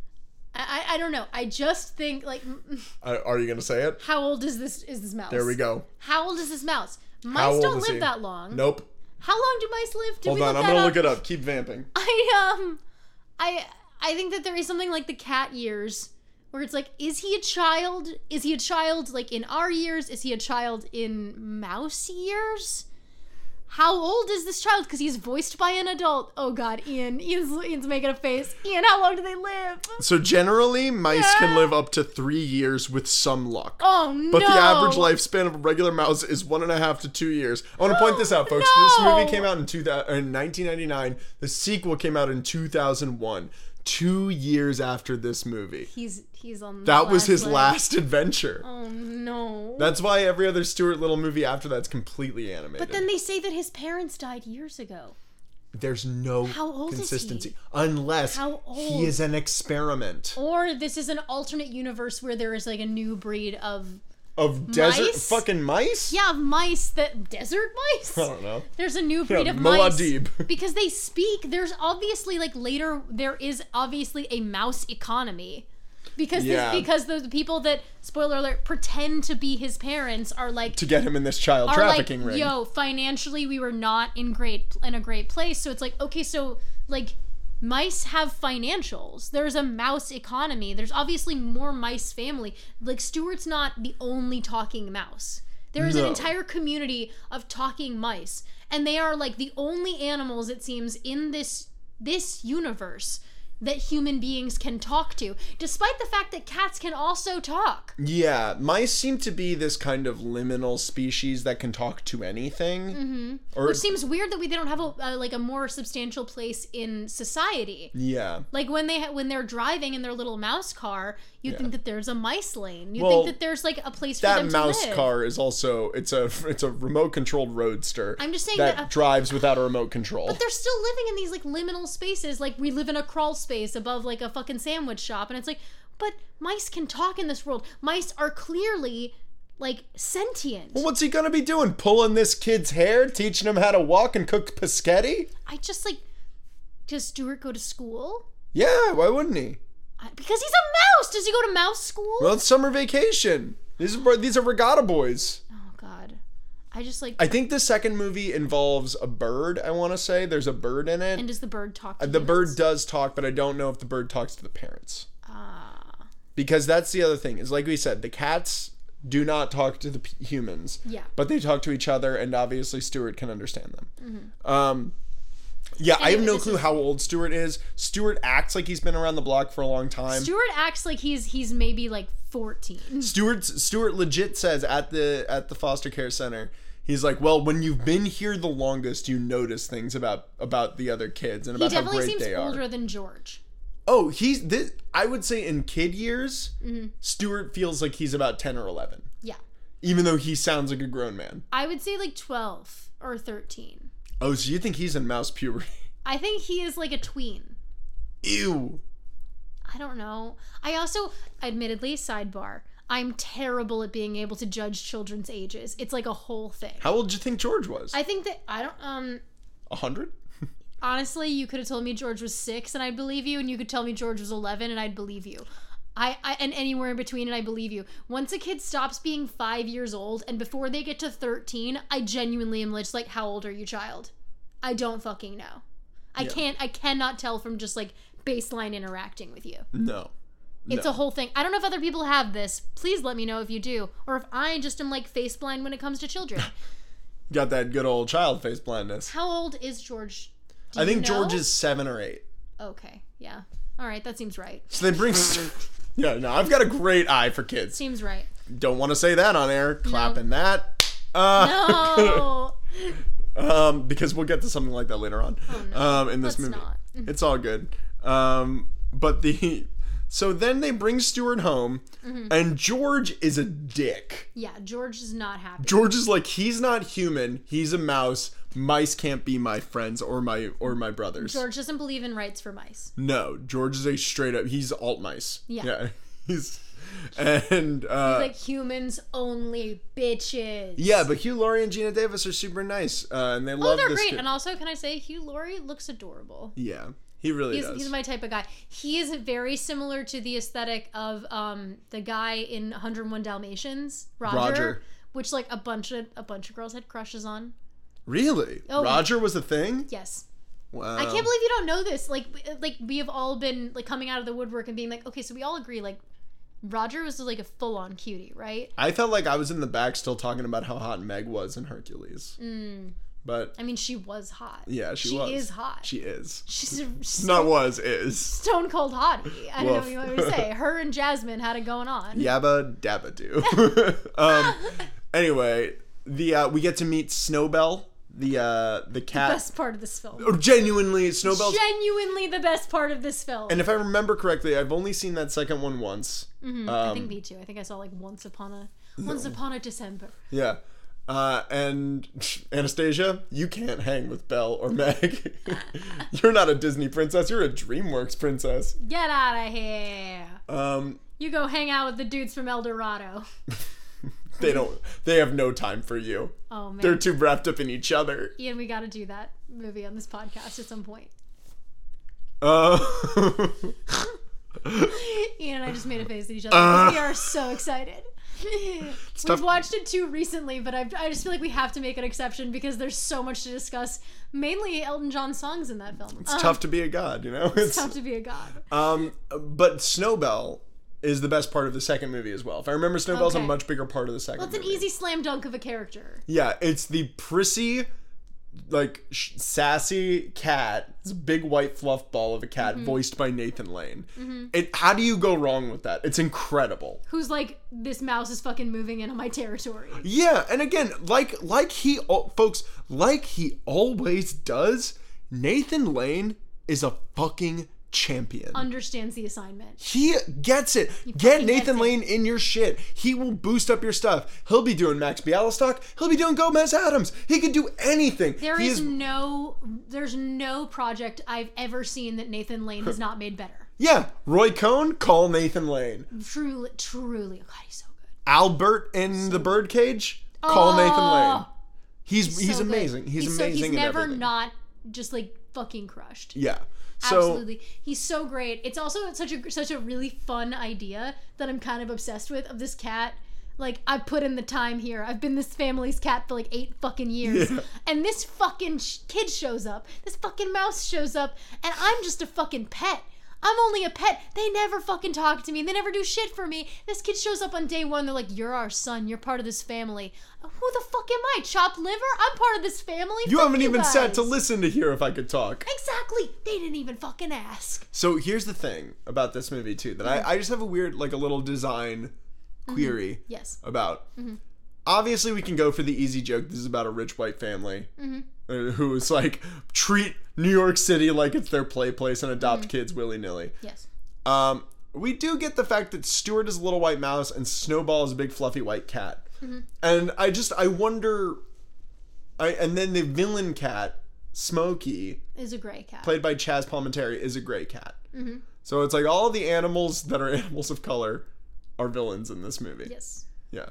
Speaker 2: I, I I don't know. I just think like,
Speaker 1: uh, are you gonna say it?
Speaker 2: how old is this is this mouse?
Speaker 1: There we go.
Speaker 2: How old is this mouse?
Speaker 1: How
Speaker 2: Mice
Speaker 1: old
Speaker 2: don't
Speaker 1: is
Speaker 2: live
Speaker 1: he?
Speaker 2: that long.
Speaker 1: Nope.
Speaker 2: How long do mice live? Did
Speaker 1: Hold
Speaker 2: we
Speaker 1: on,
Speaker 2: look
Speaker 1: I'm
Speaker 2: that
Speaker 1: gonna
Speaker 2: up?
Speaker 1: look it up. Keep vamping.
Speaker 2: I um, I I think that there is something like the cat years, where it's like, is he a child? Is he a child like in our years? Is he a child in mouse years? How old is this child? Because he's voiced by an adult. Oh God, Ian. Ian's, Ian's making a face. Ian, how long do they live?
Speaker 1: So generally, mice
Speaker 2: Yeah.
Speaker 1: can live up to three years with some luck.
Speaker 2: Oh no!
Speaker 1: But the average lifespan of a regular mouse is one and a half to two years. I want to point this out, folks. This
Speaker 2: No.
Speaker 1: movie came out in, two thousand, in nineteen ninety-nine. The sequel came out in two thousand one. Two years after this movie.
Speaker 2: He's he's on.
Speaker 1: That was
Speaker 2: last
Speaker 1: his
Speaker 2: leg.
Speaker 1: last adventure.
Speaker 2: Oh no!
Speaker 1: That's why every other Stuart Little movie after that's completely animated.
Speaker 2: But then they say that his parents died years ago.
Speaker 1: There's no
Speaker 2: How old is
Speaker 1: consistency.
Speaker 2: he?
Speaker 1: Unless
Speaker 2: How old?
Speaker 1: he is an experiment.
Speaker 2: Or this is an alternate universe where there is like a new breed of
Speaker 1: Of desert
Speaker 2: mice?
Speaker 1: fucking mice?
Speaker 2: Yeah, of mice that desert mice.
Speaker 1: I don't know.
Speaker 2: There's a new breed
Speaker 1: Yeah,
Speaker 2: of mice
Speaker 1: Muad'Dib.
Speaker 2: because they speak. There's obviously like later there is obviously a mouse economy because
Speaker 1: Yeah.
Speaker 2: this, because the people that spoiler alert pretend to be his parents are like
Speaker 1: To get him in this child
Speaker 2: are
Speaker 1: trafficking
Speaker 2: like
Speaker 1: ring.
Speaker 2: yo financially we were not in great in a great place, so it's like okay so like mice have financials. There's a mouse economy. There's obviously more mice family. Like Stuart's not the only talking mouse. There is
Speaker 1: No.
Speaker 2: an entire community of talking mice, and they are like the only animals it seems in this this universe that human beings can talk to, despite the fact that cats can also talk.
Speaker 1: Yeah, mice seem to be this kind of liminal species that can talk to anything. Mm-hmm. Or
Speaker 2: Which seems weird that we they don't have a, a like a more substantial place in society.
Speaker 1: yeah.
Speaker 2: Like when they ha- when they're driving in their little mouse car, you
Speaker 1: Yeah.
Speaker 2: think that there's a mice lane. You
Speaker 1: Well,
Speaker 2: think that there's like a place for
Speaker 1: That
Speaker 2: them to
Speaker 1: mouse
Speaker 2: live.
Speaker 1: car is also it's a it's a remote controlled roadster.
Speaker 2: I'm just saying
Speaker 1: that,
Speaker 2: that-
Speaker 1: drives without a remote control.
Speaker 2: But they're still living in these like liminal spaces. Like we live in a crawl space above like a fucking sandwich shop, and it's like, but mice can talk in this world. Mice are clearly like sentient.
Speaker 1: Well, what's he gonna be doing? Pulling this kid's hair, teaching him how to walk and cook paschetti?
Speaker 2: I just like, does Stuart go to school?
Speaker 1: Yeah, why wouldn't he?
Speaker 2: I, because he's a mouse. Does he go to mouse school?
Speaker 1: Well, it's summer vacation. These are these are regatta boys.
Speaker 2: Oh God, I just like.
Speaker 1: I think the second movie involves a bird. I want to say there's a bird in it.
Speaker 2: and does the bird talk to
Speaker 1: The bird
Speaker 2: humans?
Speaker 1: does talk, but I don't know if the bird talks to the parents.
Speaker 2: Ah.
Speaker 1: Because that's the other thing. Is like we said, the cats do not talk to the p- humans.
Speaker 2: Yeah.
Speaker 1: But they talk to each other, and obviously Stuart can understand them. Um, yeah, I have no
Speaker 2: this
Speaker 1: clue
Speaker 2: is-
Speaker 1: how old Stuart is. Stuart acts like he's been around the block for a long time.
Speaker 2: Stuart acts like he's he's maybe like fourteen.
Speaker 1: Stuart Stuart legit says at the at the foster care center, he's like, well, when you've been here the longest, you notice things about about the other kids and
Speaker 2: He
Speaker 1: about how
Speaker 2: definitely
Speaker 1: great
Speaker 2: seems
Speaker 1: they
Speaker 2: older
Speaker 1: are.
Speaker 2: than George.
Speaker 1: Oh, he's this. I would say in kid years,
Speaker 2: Mm-hmm.
Speaker 1: Stuart feels like he's about ten or eleven,
Speaker 2: Yeah.
Speaker 1: even though he sounds like a grown man.
Speaker 2: I would say like twelve or thirteen.
Speaker 1: Oh, so you think he's in mouse puberty?
Speaker 2: I think he is like a tween.
Speaker 1: Ew.
Speaker 2: I don't know. I also, admittedly, sidebar, I'm terrible at being able to judge children's ages. It's like a whole thing.
Speaker 1: How old do you think George was?
Speaker 2: I think that, I don't, um,
Speaker 1: A hundred?
Speaker 2: honestly, you could have told me George was six and I'd believe you, and you could tell me George was eleven and I'd believe you. I, I and anywhere in between, and I believe you. Once a kid stops being five years old and before they get to thirteen, I genuinely am just like, how old are you, child? I don't fucking know. I
Speaker 1: Yeah.
Speaker 2: can't, I cannot tell from just like baseline interacting with you.
Speaker 1: No.
Speaker 2: It's
Speaker 1: No.
Speaker 2: a whole thing. I don't know if other people have this. Please let me know if you do. Or if I just am like face blind when it comes to children.
Speaker 1: Got that good old child face blindness.
Speaker 2: How old is George? Do
Speaker 1: I think
Speaker 2: you know?
Speaker 1: George is seven or eight.
Speaker 2: Okay, yeah. All right, that seems right.
Speaker 1: So they bring. Yeah, no, I've got a great eye for kids.
Speaker 2: Seems right.
Speaker 1: Don't want to say that on air. Clapping that. Uh,
Speaker 2: No!
Speaker 1: um, because we'll get to something like that later on.
Speaker 2: Oh, no.
Speaker 1: Um, in this
Speaker 2: Let's
Speaker 1: movie,
Speaker 2: not.
Speaker 1: it's all good. Um, but the so then they bring Stuart home,
Speaker 2: Mm-hmm.
Speaker 1: and George is a dick.
Speaker 2: Yeah, George is not happy.
Speaker 1: George is like, he's not human. He's a mouse. Mice can't be my friends or my or my brothers.
Speaker 2: George doesn't believe in rights for mice.
Speaker 1: No, George is a straight up. He's alt mice.
Speaker 2: Yeah.
Speaker 1: Yeah. He's and uh,
Speaker 2: Like humans only, bitches.
Speaker 1: yeah, but Hugh Laurie and Gina Davis are super nice, uh, and they
Speaker 2: Oh,
Speaker 1: love
Speaker 2: they're
Speaker 1: this
Speaker 2: great.
Speaker 1: kid.
Speaker 2: And also, can I say, Hugh Laurie looks adorable.
Speaker 1: Yeah, he really
Speaker 2: He's,
Speaker 1: does.
Speaker 2: he's my type of guy. He is very similar to the aesthetic of um the guy in one oh one Dalmatians, Roger,
Speaker 1: Roger.
Speaker 2: which like a bunch of a bunch of girls had crushes on.
Speaker 1: Really?
Speaker 2: Oh.
Speaker 1: Roger was a thing?
Speaker 2: Yes.
Speaker 1: Wow.
Speaker 2: I can't believe you don't know this. Like, like we have all been like coming out of the woodwork and being like, okay, so we all agree like Roger was like a full-on cutie, right?
Speaker 1: I felt like I was in the back still talking about how hot Meg was in Hercules.
Speaker 2: Mm.
Speaker 1: But
Speaker 2: I mean, she was hot.
Speaker 1: yeah, she,
Speaker 2: she
Speaker 1: was.
Speaker 2: is hot.
Speaker 1: She is.
Speaker 2: She's a stone,
Speaker 1: Not was, is.
Speaker 2: stone cold hottie. I don't know
Speaker 1: Woof.
Speaker 2: what you want me to say. Her and Jasmine had it going on.
Speaker 1: Yabba dabba do. um, anyway, the uh, we get to meet Snowbell, the uh, the cat.
Speaker 2: Best part of this film.
Speaker 1: Oh, genuinely, Snowbell's.
Speaker 2: Genuinely the best part of this film.
Speaker 1: And if I remember correctly, I've only seen that second one once.
Speaker 2: Mhm,
Speaker 1: Um,
Speaker 2: I think me too. I think I saw like Once Upon a Once Upon a December.
Speaker 1: Yeah. Uh, and Anastasia, you can't hang with Belle or Meg. You're not a Disney princess. You're a DreamWorks princess.
Speaker 2: Get out of here.
Speaker 1: Um,
Speaker 2: You go hang out with the dudes from El Dorado.
Speaker 1: They don't. They have no time for you.
Speaker 2: Oh man,
Speaker 1: they're too wrapped up in each other.
Speaker 2: Ian, we got to do that movie on this podcast at some point.
Speaker 1: Uh.
Speaker 2: Ian and I just made a face at each other because uh, we are so excited. We've
Speaker 1: tough.
Speaker 2: watched it too recently, but I've, I just feel like we have to make an exception because there's so much to discuss. Mainly Elton John songs in that film.
Speaker 1: It's
Speaker 2: um,
Speaker 1: tough to be a god, you know.
Speaker 2: It's, it's tough to be a god.
Speaker 1: Um, but Snowbell is the best part of the second movie as well. If I remember, Snowbell's
Speaker 2: okay.
Speaker 1: a much bigger part of the second
Speaker 2: well, it's
Speaker 1: movie.
Speaker 2: an easy slam dunk of a character.
Speaker 1: Yeah, it's the prissy, like, sh- sassy cat. It's a big white fluff ball of a cat mm-hmm. voiced by Nathan Lane. Mm-hmm. It. How do you go wrong with that? It's incredible.
Speaker 2: Who's like, this mouse is fucking moving into my territory.
Speaker 1: Yeah, and again, like, like he, folks, like he always does, Nathan Lane is a fucking champion.
Speaker 2: Understands the assignment.
Speaker 1: He gets it. He Get Nathan Lane it. in your shit. He will boost up your stuff. He'll be doing Max Bialystock. He'll be doing Gomez Adams. He can do anything.
Speaker 2: There
Speaker 1: he
Speaker 2: is,
Speaker 1: is
Speaker 2: no there's no project I've ever seen that Nathan Lane has not made better.
Speaker 1: Yeah. Roy Cohn, call Nathan Lane.
Speaker 2: Truly, truly. Oh God, he's so good.
Speaker 1: Albert in so the Birdcage, call
Speaker 2: oh,
Speaker 1: Nathan Lane. He's he's,
Speaker 2: he's so
Speaker 1: amazing. He's,
Speaker 2: he's
Speaker 1: amazing
Speaker 2: so, He's
Speaker 1: in
Speaker 2: never
Speaker 1: everything.
Speaker 2: not just like fucking crushed.
Speaker 1: Yeah. So,
Speaker 2: absolutely. He's so great. It's also such a such a really fun idea that I'm kind of obsessed with of this cat. Like, I've put in the time here. I've been this family's cat for like eight fucking years. Yeah. And this fucking sh- kid shows up. This fucking mouse shows up. And I'm just a fucking pet. I'm only a pet. They never fucking talk to me. They never do shit for me. This kid shows up on day one. They're like, you're our son. You're part of this family. Who the fuck am I? Chopped liver? I'm part of this family.
Speaker 1: You
Speaker 2: fuck
Speaker 1: haven't
Speaker 2: you
Speaker 1: even
Speaker 2: guys.
Speaker 1: sat to listen to hear if I could talk.
Speaker 2: Exactly. They didn't even fucking ask.
Speaker 1: So here's the thing about this movie too, that mm-hmm. I, I just have a weird, like a little design query
Speaker 2: mm-hmm. yes.
Speaker 1: about.
Speaker 2: Mm-hmm.
Speaker 1: Obviously we can go for the easy joke. This is about a rich white family
Speaker 2: mm-hmm.
Speaker 1: uh, who is like, treat New York City like it's their play place and adopt
Speaker 2: mm-hmm.
Speaker 1: kids willy-nilly.
Speaker 2: Yes.
Speaker 1: Um, we do get the fact that Stuart is a little white mouse and Snowball is a big fluffy white cat. Mm-hmm. And I just, I wonder, I and then the villain cat, Smokey,
Speaker 2: is a gray cat.
Speaker 1: Played by Chaz Palminteri, is a gray cat.
Speaker 2: Mm-hmm.
Speaker 1: So it's like all the animals that are animals of color are villains in this movie.
Speaker 2: Yes.
Speaker 1: Yeah.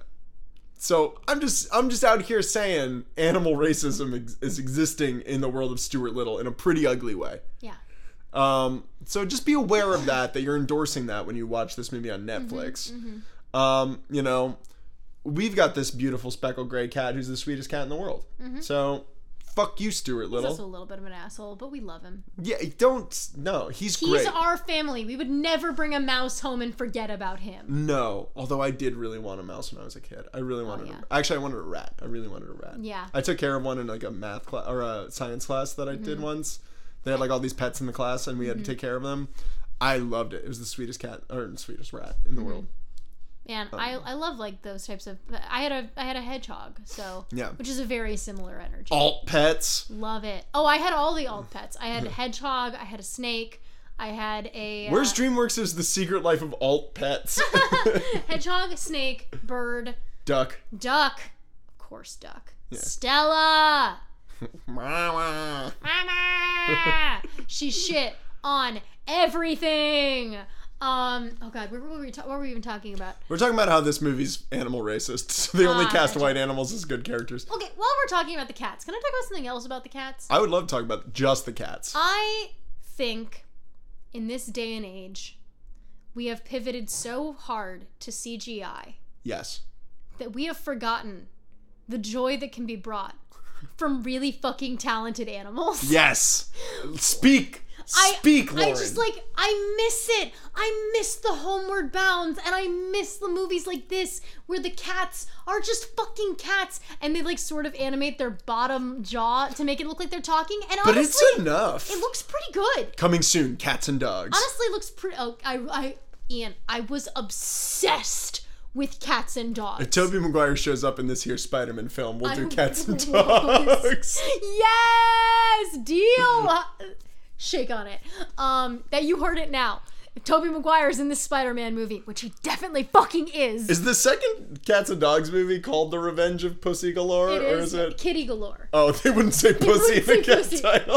Speaker 1: So I'm just I'm just out here saying animal racism ex- is existing in the world of Stuart Little in a pretty ugly way.
Speaker 2: Yeah.
Speaker 1: Um, so just be aware of that, that you're endorsing that when you watch this movie on Netflix.
Speaker 2: Mm-hmm, mm-hmm.
Speaker 1: Um, you know, we've got this beautiful speckled gray cat who's the sweetest cat in the world.
Speaker 2: Mm-hmm.
Speaker 1: So fuck you, Stuart Little.
Speaker 2: He's also a little bit of an asshole, but we love him.
Speaker 1: Yeah, don't, no, he's,
Speaker 2: he's
Speaker 1: great.
Speaker 2: He's our family. We would never bring a mouse home and forget about him.
Speaker 1: No, although I did really want a mouse when I was a kid. I really wanted
Speaker 2: oh, yeah.
Speaker 1: a, actually I wanted a rat. I really wanted a rat.
Speaker 2: Yeah.
Speaker 1: I took care of one in like a math class or a science class that I mm-hmm. did once. They had like all these pets in the class and we had mm-hmm. to take care of them. I loved it. It was the sweetest cat or sweetest rat in the mm-hmm. world.
Speaker 2: Man, um, I I love like those types of. I had a I had a hedgehog, so
Speaker 1: yeah,
Speaker 2: which is a very similar energy.
Speaker 1: Alt pets.
Speaker 2: Love it. Oh, I had all the alt pets. I had a hedgehog. I had a snake. I had a.
Speaker 1: Where's
Speaker 2: uh,
Speaker 1: DreamWorks is the secret life of alt pets?
Speaker 2: Hedgehog, snake, bird,
Speaker 1: duck,
Speaker 2: duck, of course, duck.
Speaker 1: Yeah.
Speaker 2: Stella.
Speaker 1: Mama.
Speaker 2: Mama. She shit on everything. Um. Oh God. What were we? Ta- what were we even talking about?
Speaker 1: We're talking about how this movie's animal racist. So they only
Speaker 2: uh,
Speaker 1: cast
Speaker 2: gotcha.
Speaker 1: white animals as good characters.
Speaker 2: Okay. While we're talking about the cats, can I talk about something else about the cats?
Speaker 1: I would love to talk about just the cats.
Speaker 2: I think, in this day and age, we have pivoted so hard to C G I.
Speaker 1: Yes.
Speaker 2: That we have forgotten the joy that can be brought from really fucking talented animals.
Speaker 1: Yes. Speak.
Speaker 2: I,
Speaker 1: Speak, Lauren.
Speaker 2: I just like, I miss it. I miss the Homeward Bounds, and I miss the movies like this where the cats are just fucking cats and they like sort of animate their bottom jaw to make it look like they're talking. And
Speaker 1: but
Speaker 2: honestly,
Speaker 1: it's enough.
Speaker 2: It looks pretty good.
Speaker 1: Coming soon, Cats and Dogs.
Speaker 2: Honestly, it looks pretty. Oh, I, I, Ian, I was obsessed with Cats and Dogs.
Speaker 1: If Tobey Maguire shows up in this here Spider-Man film, we'll do
Speaker 2: I
Speaker 1: Cats and
Speaker 2: was.
Speaker 1: Dogs.
Speaker 2: Yes, deal. Shake on it. Um, that you heard it now. If Tobey Maguire's in this Spider-Man movie, which he definitely fucking is.
Speaker 1: Is the second Cats and Dogs movie called The Revenge of Pussy Galore?
Speaker 2: It
Speaker 1: or
Speaker 2: is,
Speaker 1: is it
Speaker 2: Kitty Galore.
Speaker 1: Oh, they wouldn't say pussy in the
Speaker 2: say
Speaker 1: cat
Speaker 2: pussy.
Speaker 1: title.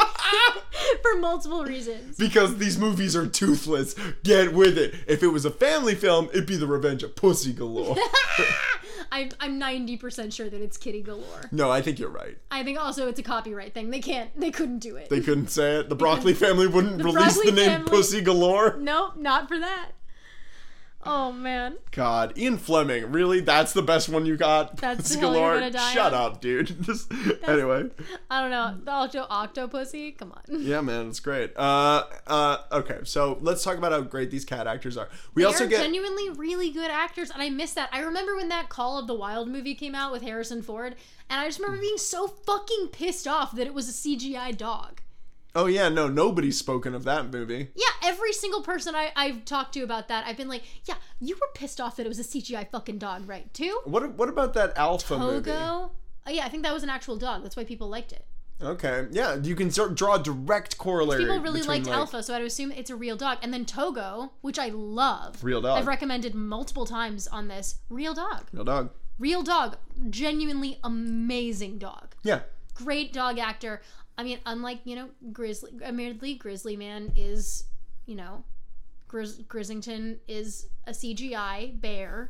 Speaker 2: For multiple reasons.
Speaker 1: Because these movies are toothless. Get with it. If it was a family film, it'd be The Revenge of Pussy Galore.
Speaker 2: I'm, I'm ninety percent sure that it's Kitty Galore.
Speaker 1: No, I think you're right.
Speaker 2: I think also it's a copyright thing. They can't, they couldn't do it.
Speaker 1: They couldn't say it? The Broccoli family wouldn't
Speaker 2: The
Speaker 1: release
Speaker 2: Broccoli
Speaker 1: the name
Speaker 2: family-
Speaker 1: Pussy Galore?
Speaker 2: Nope, not for that. Oh, man.
Speaker 1: God, Ian Fleming, really? That's the best one you got?
Speaker 2: That's
Speaker 1: Pussy
Speaker 2: the hill you're
Speaker 1: Galore?
Speaker 2: gonna die
Speaker 1: Shut
Speaker 2: on?
Speaker 1: up, dude. Just, anyway.
Speaker 2: I don't know. The Octo Octopussy? Come on.
Speaker 1: Yeah, man, it's great. Uh, uh, okay, so let's talk about how great these cat actors are. We
Speaker 2: They
Speaker 1: also
Speaker 2: are
Speaker 1: get
Speaker 2: genuinely really good actors, and I miss that. I remember when that Call of the Wild movie came out with Harrison Ford, and I just remember being so fucking pissed off that it was a C G I dog.
Speaker 1: Oh yeah, no, nobody's spoken of that movie.
Speaker 2: Yeah, every single person I, I've talked to about that, I've been like, yeah, you were pissed off that it was a C G I fucking dog, right, too?
Speaker 1: What What about that Alpha movie?
Speaker 2: Togo? Oh, yeah, I think that was an actual dog. That's why people liked it.
Speaker 1: Okay, yeah, you can sort draw a direct corollary.
Speaker 2: People really
Speaker 1: between,
Speaker 2: liked
Speaker 1: like,
Speaker 2: Alpha, so I'd assume it's a real dog. And then Togo, which I love.
Speaker 1: Real dog.
Speaker 2: I've recommended multiple times on this. Real dog.
Speaker 1: Real dog.
Speaker 2: Real dog. Genuinely amazing dog.
Speaker 1: Yeah.
Speaker 2: Great dog actor. I mean, unlike, you know, Grizzly, admittedly, Grizzly Man is, you know, Grizz, Grizzington is a C G I bear.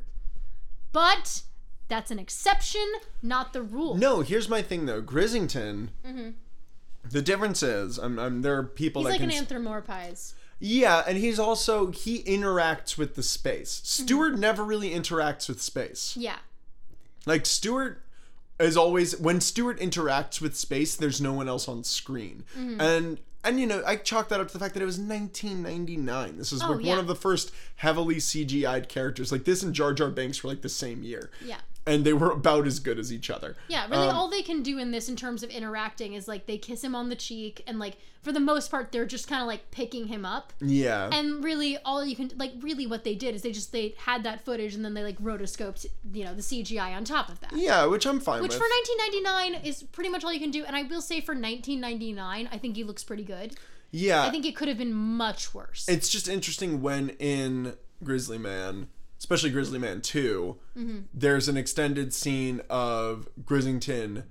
Speaker 2: But that's an exception, not the rule.
Speaker 1: No, here's my thing though. Grizzington.
Speaker 2: Mm-hmm.
Speaker 1: The difference is, I'm, I'm there are people
Speaker 2: He's
Speaker 1: that
Speaker 2: like
Speaker 1: can.
Speaker 2: an anthropomorphize.
Speaker 1: Yeah, and he's also he interacts with the space.
Speaker 2: Mm-hmm.
Speaker 1: Stuart never really interacts with space.
Speaker 2: Yeah.
Speaker 1: Like Stuart is always when Stuart interacts with space, there's no one else on screen.
Speaker 2: Mm-hmm.
Speaker 1: And and you know, I chalk that up to the fact that it was nineteen ninety-nine. This is
Speaker 2: Oh,
Speaker 1: like
Speaker 2: yeah.
Speaker 1: one of the first heavily C G I'd characters. Like this and Jar Jar Binks were like the same year.
Speaker 2: Yeah.
Speaker 1: And they were about as good as each other.
Speaker 2: Yeah, really
Speaker 1: Um,
Speaker 2: all they can do in this in terms of interacting is like they kiss him on the cheek and like for the most part they're just kind of like picking him up.
Speaker 1: Yeah.
Speaker 2: And really all you can like really what they did is they just they had that footage and then they like rotoscoped, you know, the C G I on top of that.
Speaker 1: yeah, which I'm fine
Speaker 2: Which
Speaker 1: with.
Speaker 2: for nineteen ninety-nine is pretty much all you can do, and I will say for nineteen ninety-nine, I think he looks pretty good.
Speaker 1: yeah.
Speaker 2: I think it could have been much worse.
Speaker 1: It's just interesting when in Grizzly Man, especially Grizzly Man two,
Speaker 2: Mm-hmm.
Speaker 1: there's an extended scene of Grizzington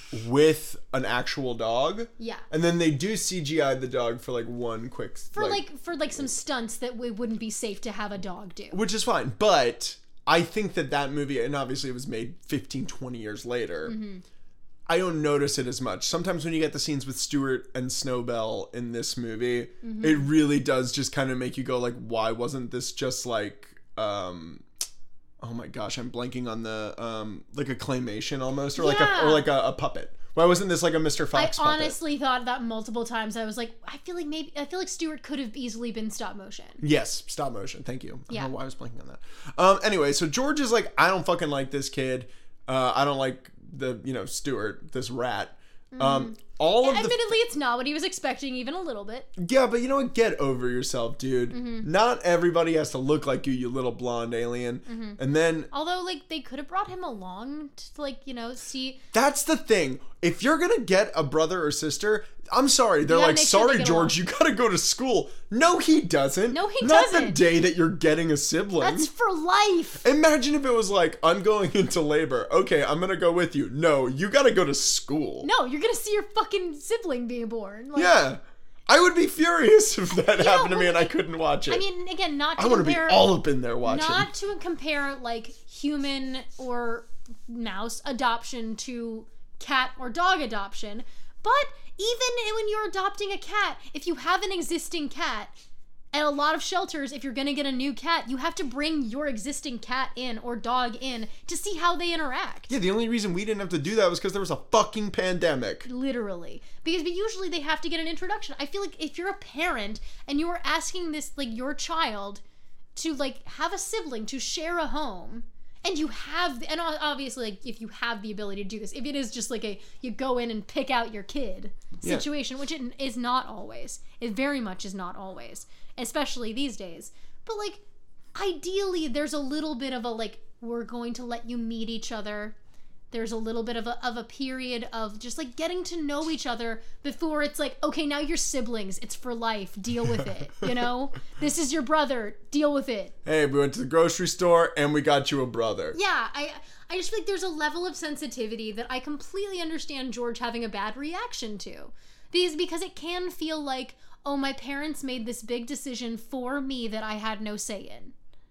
Speaker 1: with an actual dog.
Speaker 2: Yeah.
Speaker 1: And then they do C G I the dog for like one quick
Speaker 2: For like, for like some stunts that it wouldn't be safe to have a dog do.
Speaker 1: which is fine, but I think that that movie, and obviously it was made fifteen, twenty years later,
Speaker 2: Mm-hmm.
Speaker 1: I don't notice it as much. Sometimes when you get the scenes with Stuart and Snowbell in this movie,
Speaker 2: Mm-hmm.
Speaker 1: it really does just kind of make you go like, why wasn't this just like, um, oh my gosh, I'm blanking on the, um, like a claymation almost, or like a,
Speaker 2: Yeah.
Speaker 1: or like a, a puppet. Why wasn't this like a Mister
Speaker 2: I
Speaker 1: Fox puppet?
Speaker 2: honestly thought that multiple times. I was like, I feel like maybe I feel like Stewart could have easily been stop motion.
Speaker 1: Yes, stop motion. Thank you. I
Speaker 2: Yeah.
Speaker 1: don't know why I was blanking on that. Um. Anyway, so George is like, I don't fucking like this kid. Uh, I don't like the, you know, Stuart, this rat. Um. All of the
Speaker 2: Admittedly, it's not what he was expecting, even a little bit.
Speaker 1: yeah, but you know what? Get over yourself, dude.
Speaker 2: Mm-hmm.
Speaker 1: Not everybody has to look like you, you little blonde alien.
Speaker 2: Mm-hmm.
Speaker 1: And then
Speaker 2: Although, like, they could have brought him along to, like, you know, see.
Speaker 1: that's the thing. If you're gonna get a brother or sister, I'm sorry. They're
Speaker 2: You gotta
Speaker 1: like,
Speaker 2: make sure they
Speaker 1: sorry,
Speaker 2: get
Speaker 1: George,
Speaker 2: along."
Speaker 1: you gotta go to school. No, he doesn't.
Speaker 2: No, he
Speaker 1: Not the
Speaker 2: doesn't.
Speaker 1: day that you're getting a sibling.
Speaker 2: That's for life.
Speaker 1: Imagine if it was like, I'm going into labor. Okay, I'm gonna go with you. No, you gotta go to school.
Speaker 2: No, you're gonna see your fucking sibling being born. Like,
Speaker 1: Yeah. I would be furious if that
Speaker 2: know,
Speaker 1: happened to me
Speaker 2: well,
Speaker 1: and I couldn't watch it.
Speaker 2: I mean, again, not to
Speaker 1: I want to be
Speaker 2: compare.
Speaker 1: all up in there watching.
Speaker 2: Not to compare like human or mouse adoption to cat or dog adoption, but even when you're adopting a cat, if you have an existing cat, at a lot of shelters, if you're gonna get a new cat, you have to bring your existing cat in or dog in to see how they interact.
Speaker 1: Yeah, the only reason we didn't have to do that was because there was a fucking pandemic.
Speaker 2: Literally. Because but usually they have to get an introduction. I feel like if you're a parent and you are asking this, like, your child to, like, have a sibling, to share a home, and you have, and obviously, like, if you have the ability to do this, if it is just like a, you go in and pick out your kid
Speaker 1: Yeah.
Speaker 2: situation, which it is not always. It very much is not always, especially these days. But, like, ideally, there's a little bit of a, like, we're going to let you meet each other. There's a little bit of a, of a period of just, like, getting to know each other before it's like, okay, now you're siblings. It's for life. Deal with it, you know? This is your brother. Deal with it.
Speaker 1: Hey, we went to the grocery store and we got you a brother.
Speaker 2: Yeah, I I just feel like there's a level of sensitivity that I completely understand George having a bad reaction to. Because, because it can feel like, oh, my parents made this big decision for me that I had no say in.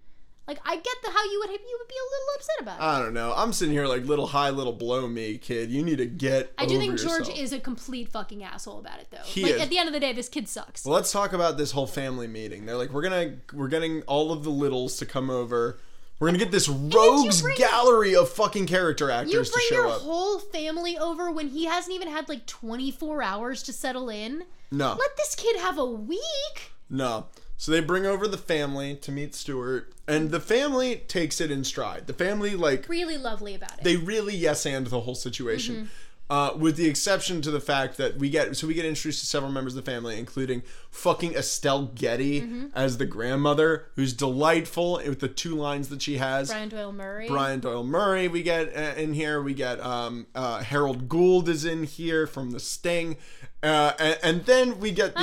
Speaker 2: Like, I get the how you would you would be a little upset about it.
Speaker 1: I don't know. I'm sitting here like little high, little blow me, kid. You need to get
Speaker 2: I do
Speaker 1: over
Speaker 2: think George
Speaker 1: yourself.
Speaker 2: is a complete fucking asshole about it, though.
Speaker 1: He
Speaker 2: like,
Speaker 1: is.
Speaker 2: at the end of the day, this kid sucks.
Speaker 1: Well, let's talk about this whole family meeting. They're like, we're gonna, we're getting all of the littles to come over. We're gonna get this rogues
Speaker 2: bring-
Speaker 1: gallery of fucking character
Speaker 2: You
Speaker 1: actors to
Speaker 2: bring
Speaker 1: show
Speaker 2: your
Speaker 1: up.
Speaker 2: whole family over when he hasn't even had, like, twenty-four hours to settle in?
Speaker 1: No,
Speaker 2: Let this kid have a week?
Speaker 1: no. So they bring over the family to meet Stuart, and the family takes it in stride. The family, like,
Speaker 2: Really lovely about it.
Speaker 1: they really yes and the whole situation.
Speaker 2: Mm-hmm.
Speaker 1: Uh, with the exception to the fact that we get so we get introduced to several members of the family, including fucking Estelle Getty
Speaker 2: Mm-hmm.
Speaker 1: as the grandmother, who's delightful with the two lines that she has.
Speaker 2: Brian Doyle Murray.
Speaker 1: Brian Doyle Murray we get uh, in here. We get um, uh, Harold Gould is in here from The Sting, uh, and, and then we get the.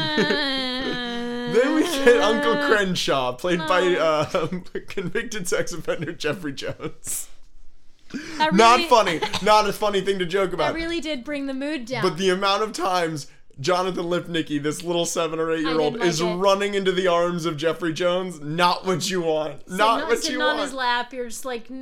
Speaker 1: Uh, Then we get Uncle Crenshaw, played by uh, convicted sex offender Jeffrey Jones.
Speaker 2: That
Speaker 1: Not
Speaker 2: really-
Speaker 1: funny. Not a funny thing to joke
Speaker 2: That
Speaker 1: about.
Speaker 2: really did bring the mood down.
Speaker 1: But the amount of times Jonathan Lipnicki, this little seven or eight year old,
Speaker 2: didn't like
Speaker 1: is
Speaker 2: it.
Speaker 1: running into the arms of Jeffrey Jones, not what you want.
Speaker 2: Sitting
Speaker 1: Not
Speaker 2: on-
Speaker 1: what
Speaker 2: sitting
Speaker 1: you
Speaker 2: on
Speaker 1: want.
Speaker 2: his lap, you're just like,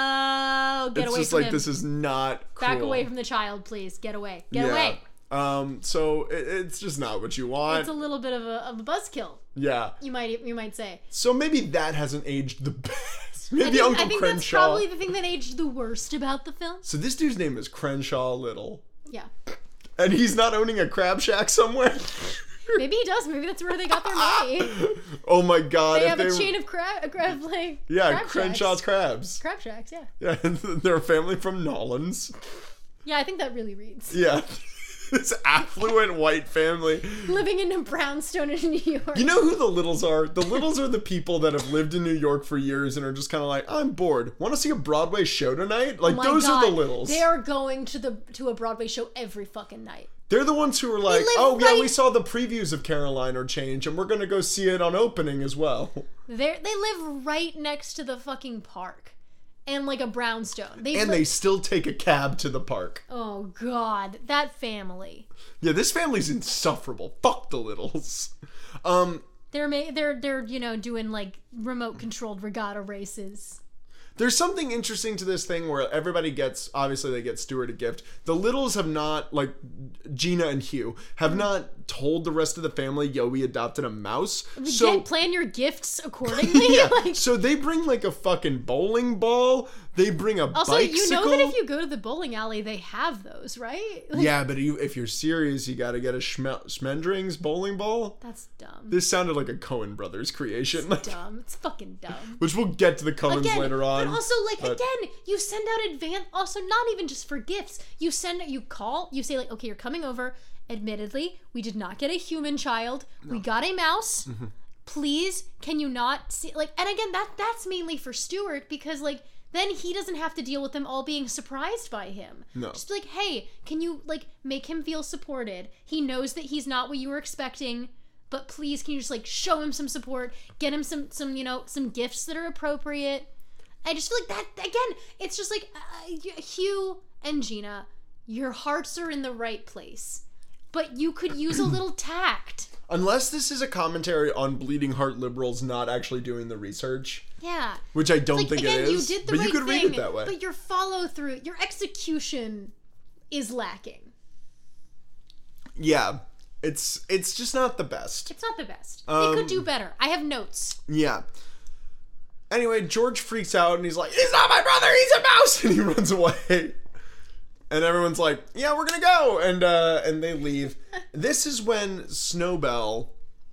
Speaker 2: no, get
Speaker 1: It's
Speaker 2: away
Speaker 1: just
Speaker 2: from
Speaker 1: like,
Speaker 2: him.
Speaker 1: this is not cool.
Speaker 2: Back away from the child, please. Get away. Get
Speaker 1: yeah.
Speaker 2: away.
Speaker 1: Um, so it, it's just not what you want.
Speaker 2: It's a little bit of a, of a buzzkill,
Speaker 1: yeah.
Speaker 2: you might you might say.
Speaker 1: So maybe that hasn't aged the best. Maybe
Speaker 2: I think,
Speaker 1: Uncle
Speaker 2: I think
Speaker 1: Crenshaw.
Speaker 2: that's probably the thing that aged the worst about the film.
Speaker 1: So this dude's name is Crenshaw Little.
Speaker 2: Yeah.
Speaker 1: And he's not owning a crab shack somewhere?
Speaker 2: Maybe he does. Maybe that's where they got their money.
Speaker 1: Oh my god.
Speaker 2: They
Speaker 1: if
Speaker 2: have a
Speaker 1: they-
Speaker 2: chain of crab, crab like
Speaker 1: Yeah,
Speaker 2: crab
Speaker 1: Crenshaw's
Speaker 2: shacks.
Speaker 1: Crabs.
Speaker 2: Crab shacks, yeah.
Speaker 1: Yeah, they're a family from Nolans.
Speaker 2: Yeah, I think that really reads.
Speaker 1: Yeah. This affluent white family.
Speaker 2: Living in a brownstone in New York.
Speaker 1: You know who the Littles are? The Littles are the people that have lived in New York for years and are just kind of like, I'm bored. Want to see a Broadway show tonight? Like,
Speaker 2: Oh my
Speaker 1: those
Speaker 2: God.
Speaker 1: are the Littles.
Speaker 2: They are going to the to a Broadway show every fucking night.
Speaker 1: They're the ones who are like,
Speaker 2: live
Speaker 1: oh yeah,
Speaker 2: right-
Speaker 1: we saw the previews of Caroline or Change, and we're gonna go see it on opening as well.
Speaker 2: They they live right next to the fucking park, and like a brownstone. They
Speaker 1: And
Speaker 2: li-
Speaker 1: they still take a cab to the park.
Speaker 2: Oh God, that family.
Speaker 1: Yeah, this family's insufferable. Fuck the Littles. Um,
Speaker 2: They're ma- they're they're you know doing like remote controlled regatta races.
Speaker 1: There's something interesting to this thing where everybody gets, obviously they get Stuart a gift. The Littles have not, like Gina and Hugh, have not told the rest of the family, yo, we adopted a mouse. So
Speaker 2: Get, plan your gifts accordingly.
Speaker 1: yeah,
Speaker 2: Like,
Speaker 1: so they bring like a fucking bowling ball. They bring a
Speaker 2: also,
Speaker 1: bicycle.
Speaker 2: you know that if you go to the bowling alley, they have those, right? Like,
Speaker 1: Yeah, but you, if you're serious, you gotta get a Schme- Schmendrings bowling ball.
Speaker 2: that's dumb.
Speaker 1: This sounded like a Coen Brothers creation. Like,
Speaker 2: dumb. It's fucking dumb.
Speaker 1: which we'll get to the Coens
Speaker 2: Again,
Speaker 1: later on.
Speaker 2: but also like
Speaker 1: but-
Speaker 2: again, you send out advance. Also, not even just for gifts. You send, you call, you say like, okay, you're coming over. Admittedly, we did not get a human child. We got a mouse.
Speaker 1: Mm-hmm.
Speaker 2: Please, can you not see like? And again, that that's mainly for Stuart because like then he doesn't have to deal with them all being surprised by him.
Speaker 1: No.
Speaker 2: Just be like, hey, can you like make him feel supported? He knows that he's not what you were expecting. But please, can you just like show him some support, get him some some you know some gifts that are appropriate. I just feel like that again. It's just like uh, Hugh and Gina, your hearts are in the right place, but you could use a little tact.
Speaker 1: Unless this is a commentary on bleeding heart liberals not actually doing the research,
Speaker 2: Yeah,
Speaker 1: which I don't
Speaker 2: like
Speaker 1: think
Speaker 2: again,
Speaker 1: it is.
Speaker 2: you did the
Speaker 1: but
Speaker 2: right
Speaker 1: you could
Speaker 2: thing,
Speaker 1: read it that way.
Speaker 2: but your follow through, your execution, is lacking.
Speaker 1: Yeah, it's it's just not the best.
Speaker 2: It's not the best.
Speaker 1: Um,
Speaker 2: they could do better. I have notes.
Speaker 1: Yeah. Anyway, George freaks out and he's like, he's not my brother, he's a mouse! And he runs away. And everyone's like, yeah, we're gonna go! And uh, and they leave. This is when Snowbell...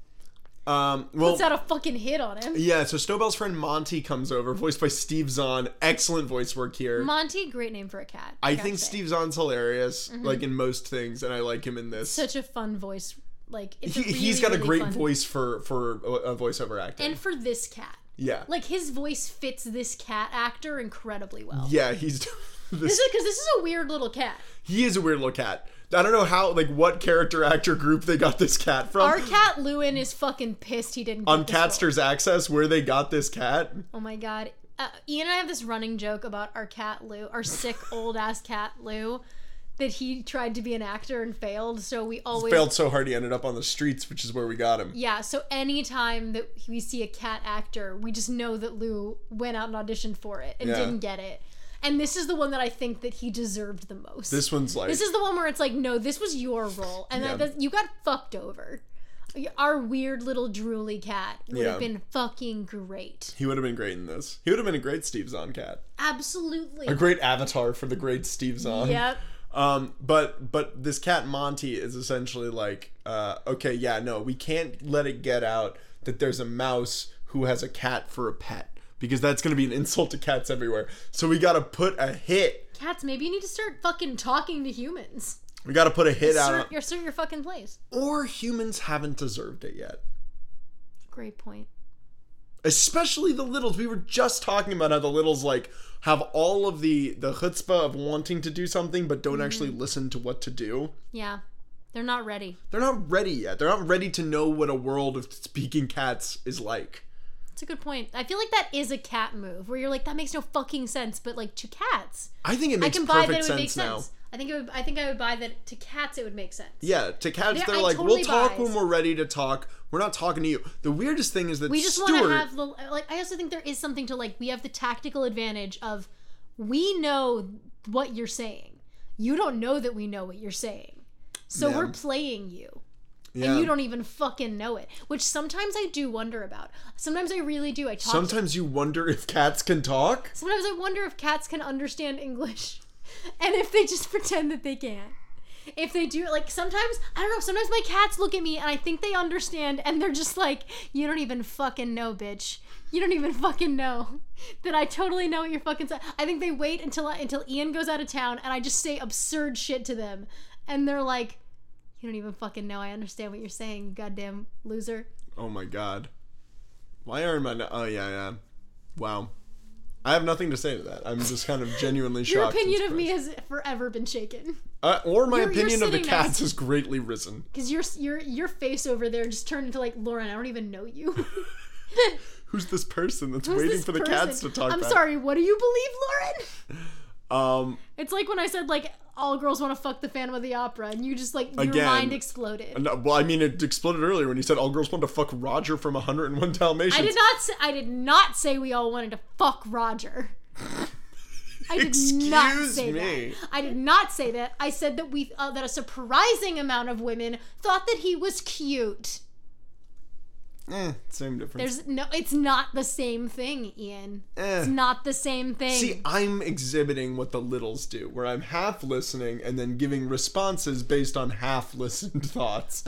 Speaker 1: Um, well,
Speaker 2: Puts out a fucking hit on him.
Speaker 1: yeah, so Snowbell's friend Monty comes over, voiced by Steve Zahn. Excellent voice work here.
Speaker 2: Monty, great name for a cat.
Speaker 1: I
Speaker 2: gotta
Speaker 1: think
Speaker 2: say.
Speaker 1: Steve Zahn's hilarious, like in most things, and I like him in this.
Speaker 2: Such a fun voice. Like it's
Speaker 1: he,
Speaker 2: a really,
Speaker 1: he's got a
Speaker 2: really
Speaker 1: great
Speaker 2: fun-
Speaker 1: voice for, for uh, voiceover acting.
Speaker 2: and for this cat.
Speaker 1: yeah.
Speaker 2: Like his voice fits this cat actor incredibly well.
Speaker 1: Yeah, he's...
Speaker 2: This
Speaker 1: this,
Speaker 2: is because this is a weird little cat.
Speaker 1: he is a weird little cat. I don't know how, like, what character actor group they got this cat from.
Speaker 2: Our cat Lewin is fucking pissed he didn't get
Speaker 1: On
Speaker 2: this role.
Speaker 1: Catster's Access, where they got this cat.
Speaker 2: Oh my god. Uh, Ian and I have this running joke about our cat Lou, our sick old ass cat Lou. that he tried to be an actor and failed, so we always...
Speaker 1: Failed so hard he ended up on the streets, which is where we got him.
Speaker 2: Yeah, so anytime that we see a cat actor, we just know that Lou went out and auditioned for it and
Speaker 1: Yeah.
Speaker 2: didn't get it. And this is the one that I think that he deserved the most.
Speaker 1: This one's like...
Speaker 2: This is the one where it's like, no, this was your role, and
Speaker 1: Yeah.
Speaker 2: that, that, you got fucked over. Our weird little drooly cat would
Speaker 1: Yeah.
Speaker 2: have been fucking great.
Speaker 1: He would have been great in this. He would have been a great Steve Zahn cat.
Speaker 2: Absolutely.
Speaker 1: A great avatar for the great Steve Zahn.
Speaker 2: Yep.
Speaker 1: Um, but but this cat Monty is essentially like, uh, okay, yeah, no, we can't let it get out that there's a mouse who has a cat for a pet, because that's going to be an insult to cats everywhere. So we got to put a hit.
Speaker 2: Cats, maybe you need to start fucking talking to humans.
Speaker 1: We got to put a hit out.
Speaker 2: Assert,
Speaker 1: On,
Speaker 2: your, assert your fucking place.
Speaker 1: or humans haven't deserved it yet.
Speaker 2: Great point.
Speaker 1: Especially the littles. We were just talking about how the littles like have all of the the chutzpah of wanting to do something but don't mm. actually listen to what to do.
Speaker 2: Yeah. They're not ready.
Speaker 1: They're not ready yet. They're not ready to know what a world of speaking cats is like.
Speaker 2: That's a good point. I feel like that is a cat move where you're like, that makes no fucking sense, but like to cats.
Speaker 1: I think it makes
Speaker 2: I can
Speaker 1: perfect
Speaker 2: buy that it would
Speaker 1: sense
Speaker 2: make
Speaker 1: now.
Speaker 2: sense. I think it would, I think I would buy that to cats it would make sense.
Speaker 1: Yeah, to cats
Speaker 2: They're-
Speaker 1: they're
Speaker 2: I
Speaker 1: like,
Speaker 2: totally
Speaker 1: we'll talk
Speaker 2: buy.
Speaker 1: when we're ready to talk. We're not talking to you. The weirdest thing is that
Speaker 2: We just
Speaker 1: Stuart,
Speaker 2: want to have the like. I also think there is something to like. We have the tactical advantage of we know what you're saying. You don't know that we know what you're saying, so
Speaker 1: Yeah.
Speaker 2: we're playing you,
Speaker 1: yeah.
Speaker 2: and you don't even fucking know it. Which sometimes I do wonder about. Sometimes I really do. I talk.
Speaker 1: Sometimes you wonder if cats can talk.
Speaker 2: Sometimes I wonder if cats can understand English, and if they just pretend that they can. If they do, like, sometimes, I don't know, sometimes my cats look at me and I think they understand and they're just like, you don't even fucking know, bitch. You don't even fucking know that I totally know what you're fucking saying. I think they wait until I, until Ian goes out of town and I just say absurd shit to them. And they're like, you don't even fucking know I understand what you're saying, you goddamn loser.
Speaker 1: Oh my god. Why aren't my... Oh, yeah, yeah. Wow. I have nothing to say to that. I'm just kind of genuinely
Speaker 2: Your
Speaker 1: shocked.
Speaker 2: opinion of me has forever been shaken.
Speaker 1: Uh, or my
Speaker 2: You're- you're
Speaker 1: opinion of the
Speaker 2: sitting
Speaker 1: cats
Speaker 2: next-
Speaker 1: has greatly risen.
Speaker 2: Because your, your, your face over there just turned into like, Lauren, I don't even know you.
Speaker 1: Who's this person that's
Speaker 2: Who's
Speaker 1: waiting
Speaker 2: this
Speaker 1: for the
Speaker 2: person?
Speaker 1: cats to talk
Speaker 2: I'm
Speaker 1: back?
Speaker 2: sorry, what do you believe, Lauren?
Speaker 1: Um,
Speaker 2: It's like when I said, like, all girls want to fuck the Phantom of the Opera, and you just, like, your
Speaker 1: Again,
Speaker 2: mind exploded.
Speaker 1: no, well, I mean, it exploded earlier when you said all girls want to fuck Roger from one oh one Dalmatians.
Speaker 2: I did not say, I did not say we all wanted to fuck Roger. I did not
Speaker 1: Excuse
Speaker 2: say
Speaker 1: me.
Speaker 2: that. I did not say that. I said that we uh, that a surprising amount of women thought that he was cute.
Speaker 1: Eh, same difference.
Speaker 2: There's no, it's not the same thing, Ian.
Speaker 1: Eh.
Speaker 2: It's not the same thing.
Speaker 1: See, I'm exhibiting what the littles do, where I'm half listening and then giving responses based on half listened thoughts.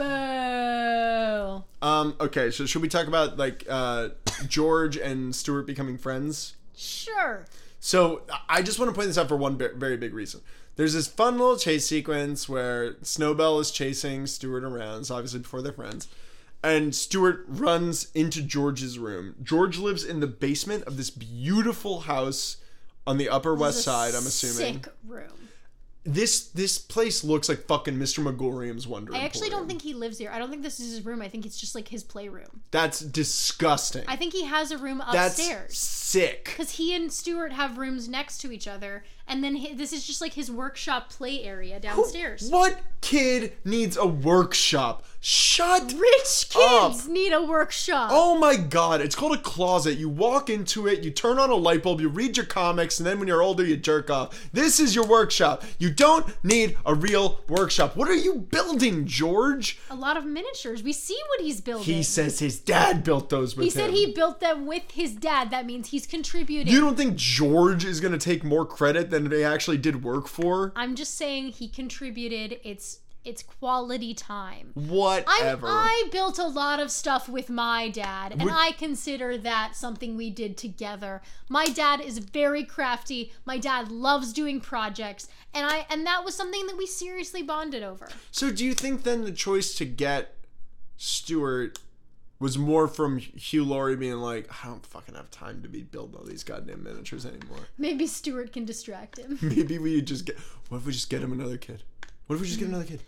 Speaker 2: Boo.
Speaker 1: Um, okay, so should we talk about, like, uh, George and Stuart becoming friends?
Speaker 2: Sure.
Speaker 1: So, I just want to point this out for one bi- very big reason. There's this fun little chase sequence where Snowbell is chasing Stuart around, so obviously before they're friends. And Stuart runs into George's room. George lives in the basement of this beautiful house on the Upper West
Speaker 2: This is a
Speaker 1: Side, I'm assuming.
Speaker 2: Sick room.
Speaker 1: This this place looks like fucking Mister Megorium's Wonder
Speaker 2: I actually
Speaker 1: Emporium.
Speaker 2: don't think he lives here. I don't think this is his room. I think it's just like his playroom.
Speaker 1: That's disgusting.
Speaker 2: I think he has a room
Speaker 1: That's
Speaker 2: upstairs.
Speaker 1: sick.
Speaker 2: Because he and Stuart have rooms next to each other, and then hi this is just like his workshop play area downstairs.
Speaker 1: What kid needs a workshop? Shut
Speaker 2: Rich kids
Speaker 1: up.
Speaker 2: need a workshop.
Speaker 1: Oh my god, it's called a closet. You walk into it, you turn on a light bulb, you read your comics, and then when you're older, you jerk off. This is your workshop. You don't need a real workshop. What are you building, George?
Speaker 2: A lot of miniatures. We see what he's building.
Speaker 1: He says his dad built those with
Speaker 2: He
Speaker 1: him.
Speaker 2: said he built them with his dad. That means he's contributing.
Speaker 1: You don't think George is going to take more credit than they actually did work for?
Speaker 2: I'm just saying he contributed. It's it's quality time. I'm,
Speaker 1: Whatever.
Speaker 2: I built a lot of stuff with my dad, and
Speaker 1: Would-
Speaker 2: I consider that something we did together. My dad is very crafty. My dad loves doing projects, and I and that was something that we seriously bonded over.
Speaker 1: So do you think then the choice to get Stuart was more from Hugh Laurie being like, I don't fucking have time to be building all these goddamn miniatures anymore.
Speaker 2: Maybe Stuart can distract him.
Speaker 1: Maybe we just get, what if we just get him another kid? What if we just get another kid?
Speaker 2: I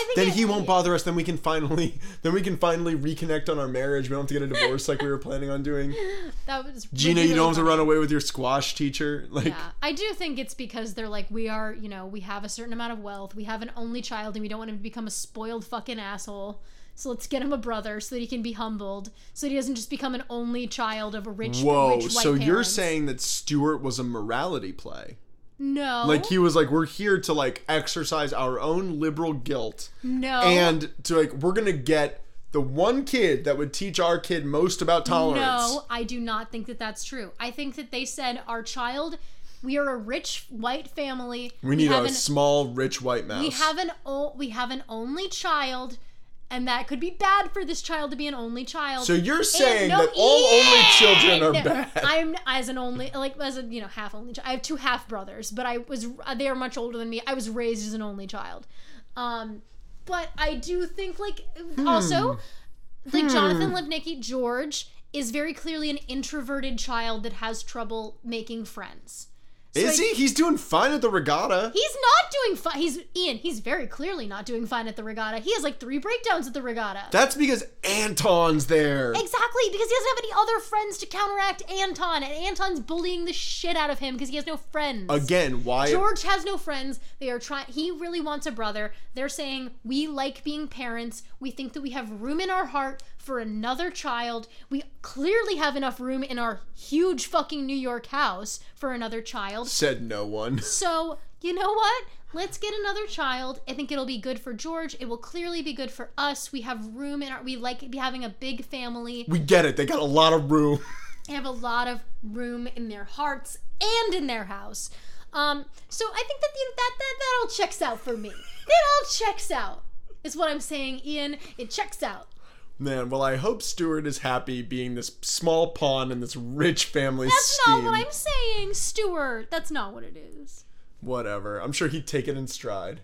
Speaker 2: think
Speaker 1: then
Speaker 2: it-
Speaker 1: he won't bother us. Then we can finally, then we can finally reconnect on our marriage. We don't have to get a divorce like we were planning on doing.
Speaker 2: That was
Speaker 1: Gina,
Speaker 2: really
Speaker 1: you don't have to
Speaker 2: funny.
Speaker 1: run away with your squash teacher. Like,
Speaker 2: Yeah, I do think it's because they're like, we are, you know, we have a certain amount of wealth, we have an only child, and we don't want him to become a spoiled fucking asshole. So let's get him a brother so that he can be humbled, so that he doesn't just become an only child of a rich,
Speaker 1: whoa.
Speaker 2: rich white
Speaker 1: So you're
Speaker 2: parents.
Speaker 1: saying that Stuart was a morality play?
Speaker 2: No.
Speaker 1: Like he was like, we're here to like exercise our own liberal guilt.
Speaker 2: No.
Speaker 1: And to like, we're gonna get the one kid that would teach our kid most about tolerance.
Speaker 2: No, I do not think that that's true. I think that they said our child, we are a rich white family.
Speaker 1: We need
Speaker 2: have
Speaker 1: a
Speaker 2: an,
Speaker 1: small, rich white mouse.
Speaker 2: We have an o- we have an only child, and that could be bad for this child to be an only child.
Speaker 1: So you're
Speaker 2: And
Speaker 1: saying
Speaker 2: no,
Speaker 1: that all only children are
Speaker 2: Ian!
Speaker 1: bad.
Speaker 2: I'm as an only like as a you know half only child. I have two half brothers, but I was they are much older than me. I was raised as an only child. Um, but I do think like
Speaker 1: Hmm.
Speaker 2: also like Jonathan Lipnicki, George is very clearly an introverted child that has trouble making friends. So
Speaker 1: Is
Speaker 2: I-
Speaker 1: he? He's doing fine at the regatta.
Speaker 2: He's not doing fine. He's Ian. He's very clearly not doing fine at the regatta. He has like three breakdowns at the regatta.
Speaker 1: That's because Anton's there.
Speaker 2: Exactly, because he doesn't have any other friends to counteract Anton, and Anton's bullying the shit out of him because he has no friends.
Speaker 1: Again, why?
Speaker 2: George has no friends. They are trying. He really wants a brother. They're saying we like being parents. We think that we have room in our heart for another child. We clearly have enough room in our huge fucking New York house for another child.
Speaker 1: Said no one.
Speaker 2: So, you know what? Let's get another child. I think it'll be good for George. It will clearly be good for us. We have room in our, we like be having a big family.
Speaker 1: We get it. They got a lot of room.
Speaker 2: They have a lot of room in their hearts and in their house. Um, so I think that, you know, that, that, that all checks out for me. It all checks out, is what I'm saying, Ian. It checks out.
Speaker 1: Man, well, I hope Stuart is happy being this small pawn in this rich family
Speaker 2: That's
Speaker 1: scheme.
Speaker 2: not what I'm saying, Stuart. That's not what it is.
Speaker 1: Whatever. I'm sure he'd take it in stride.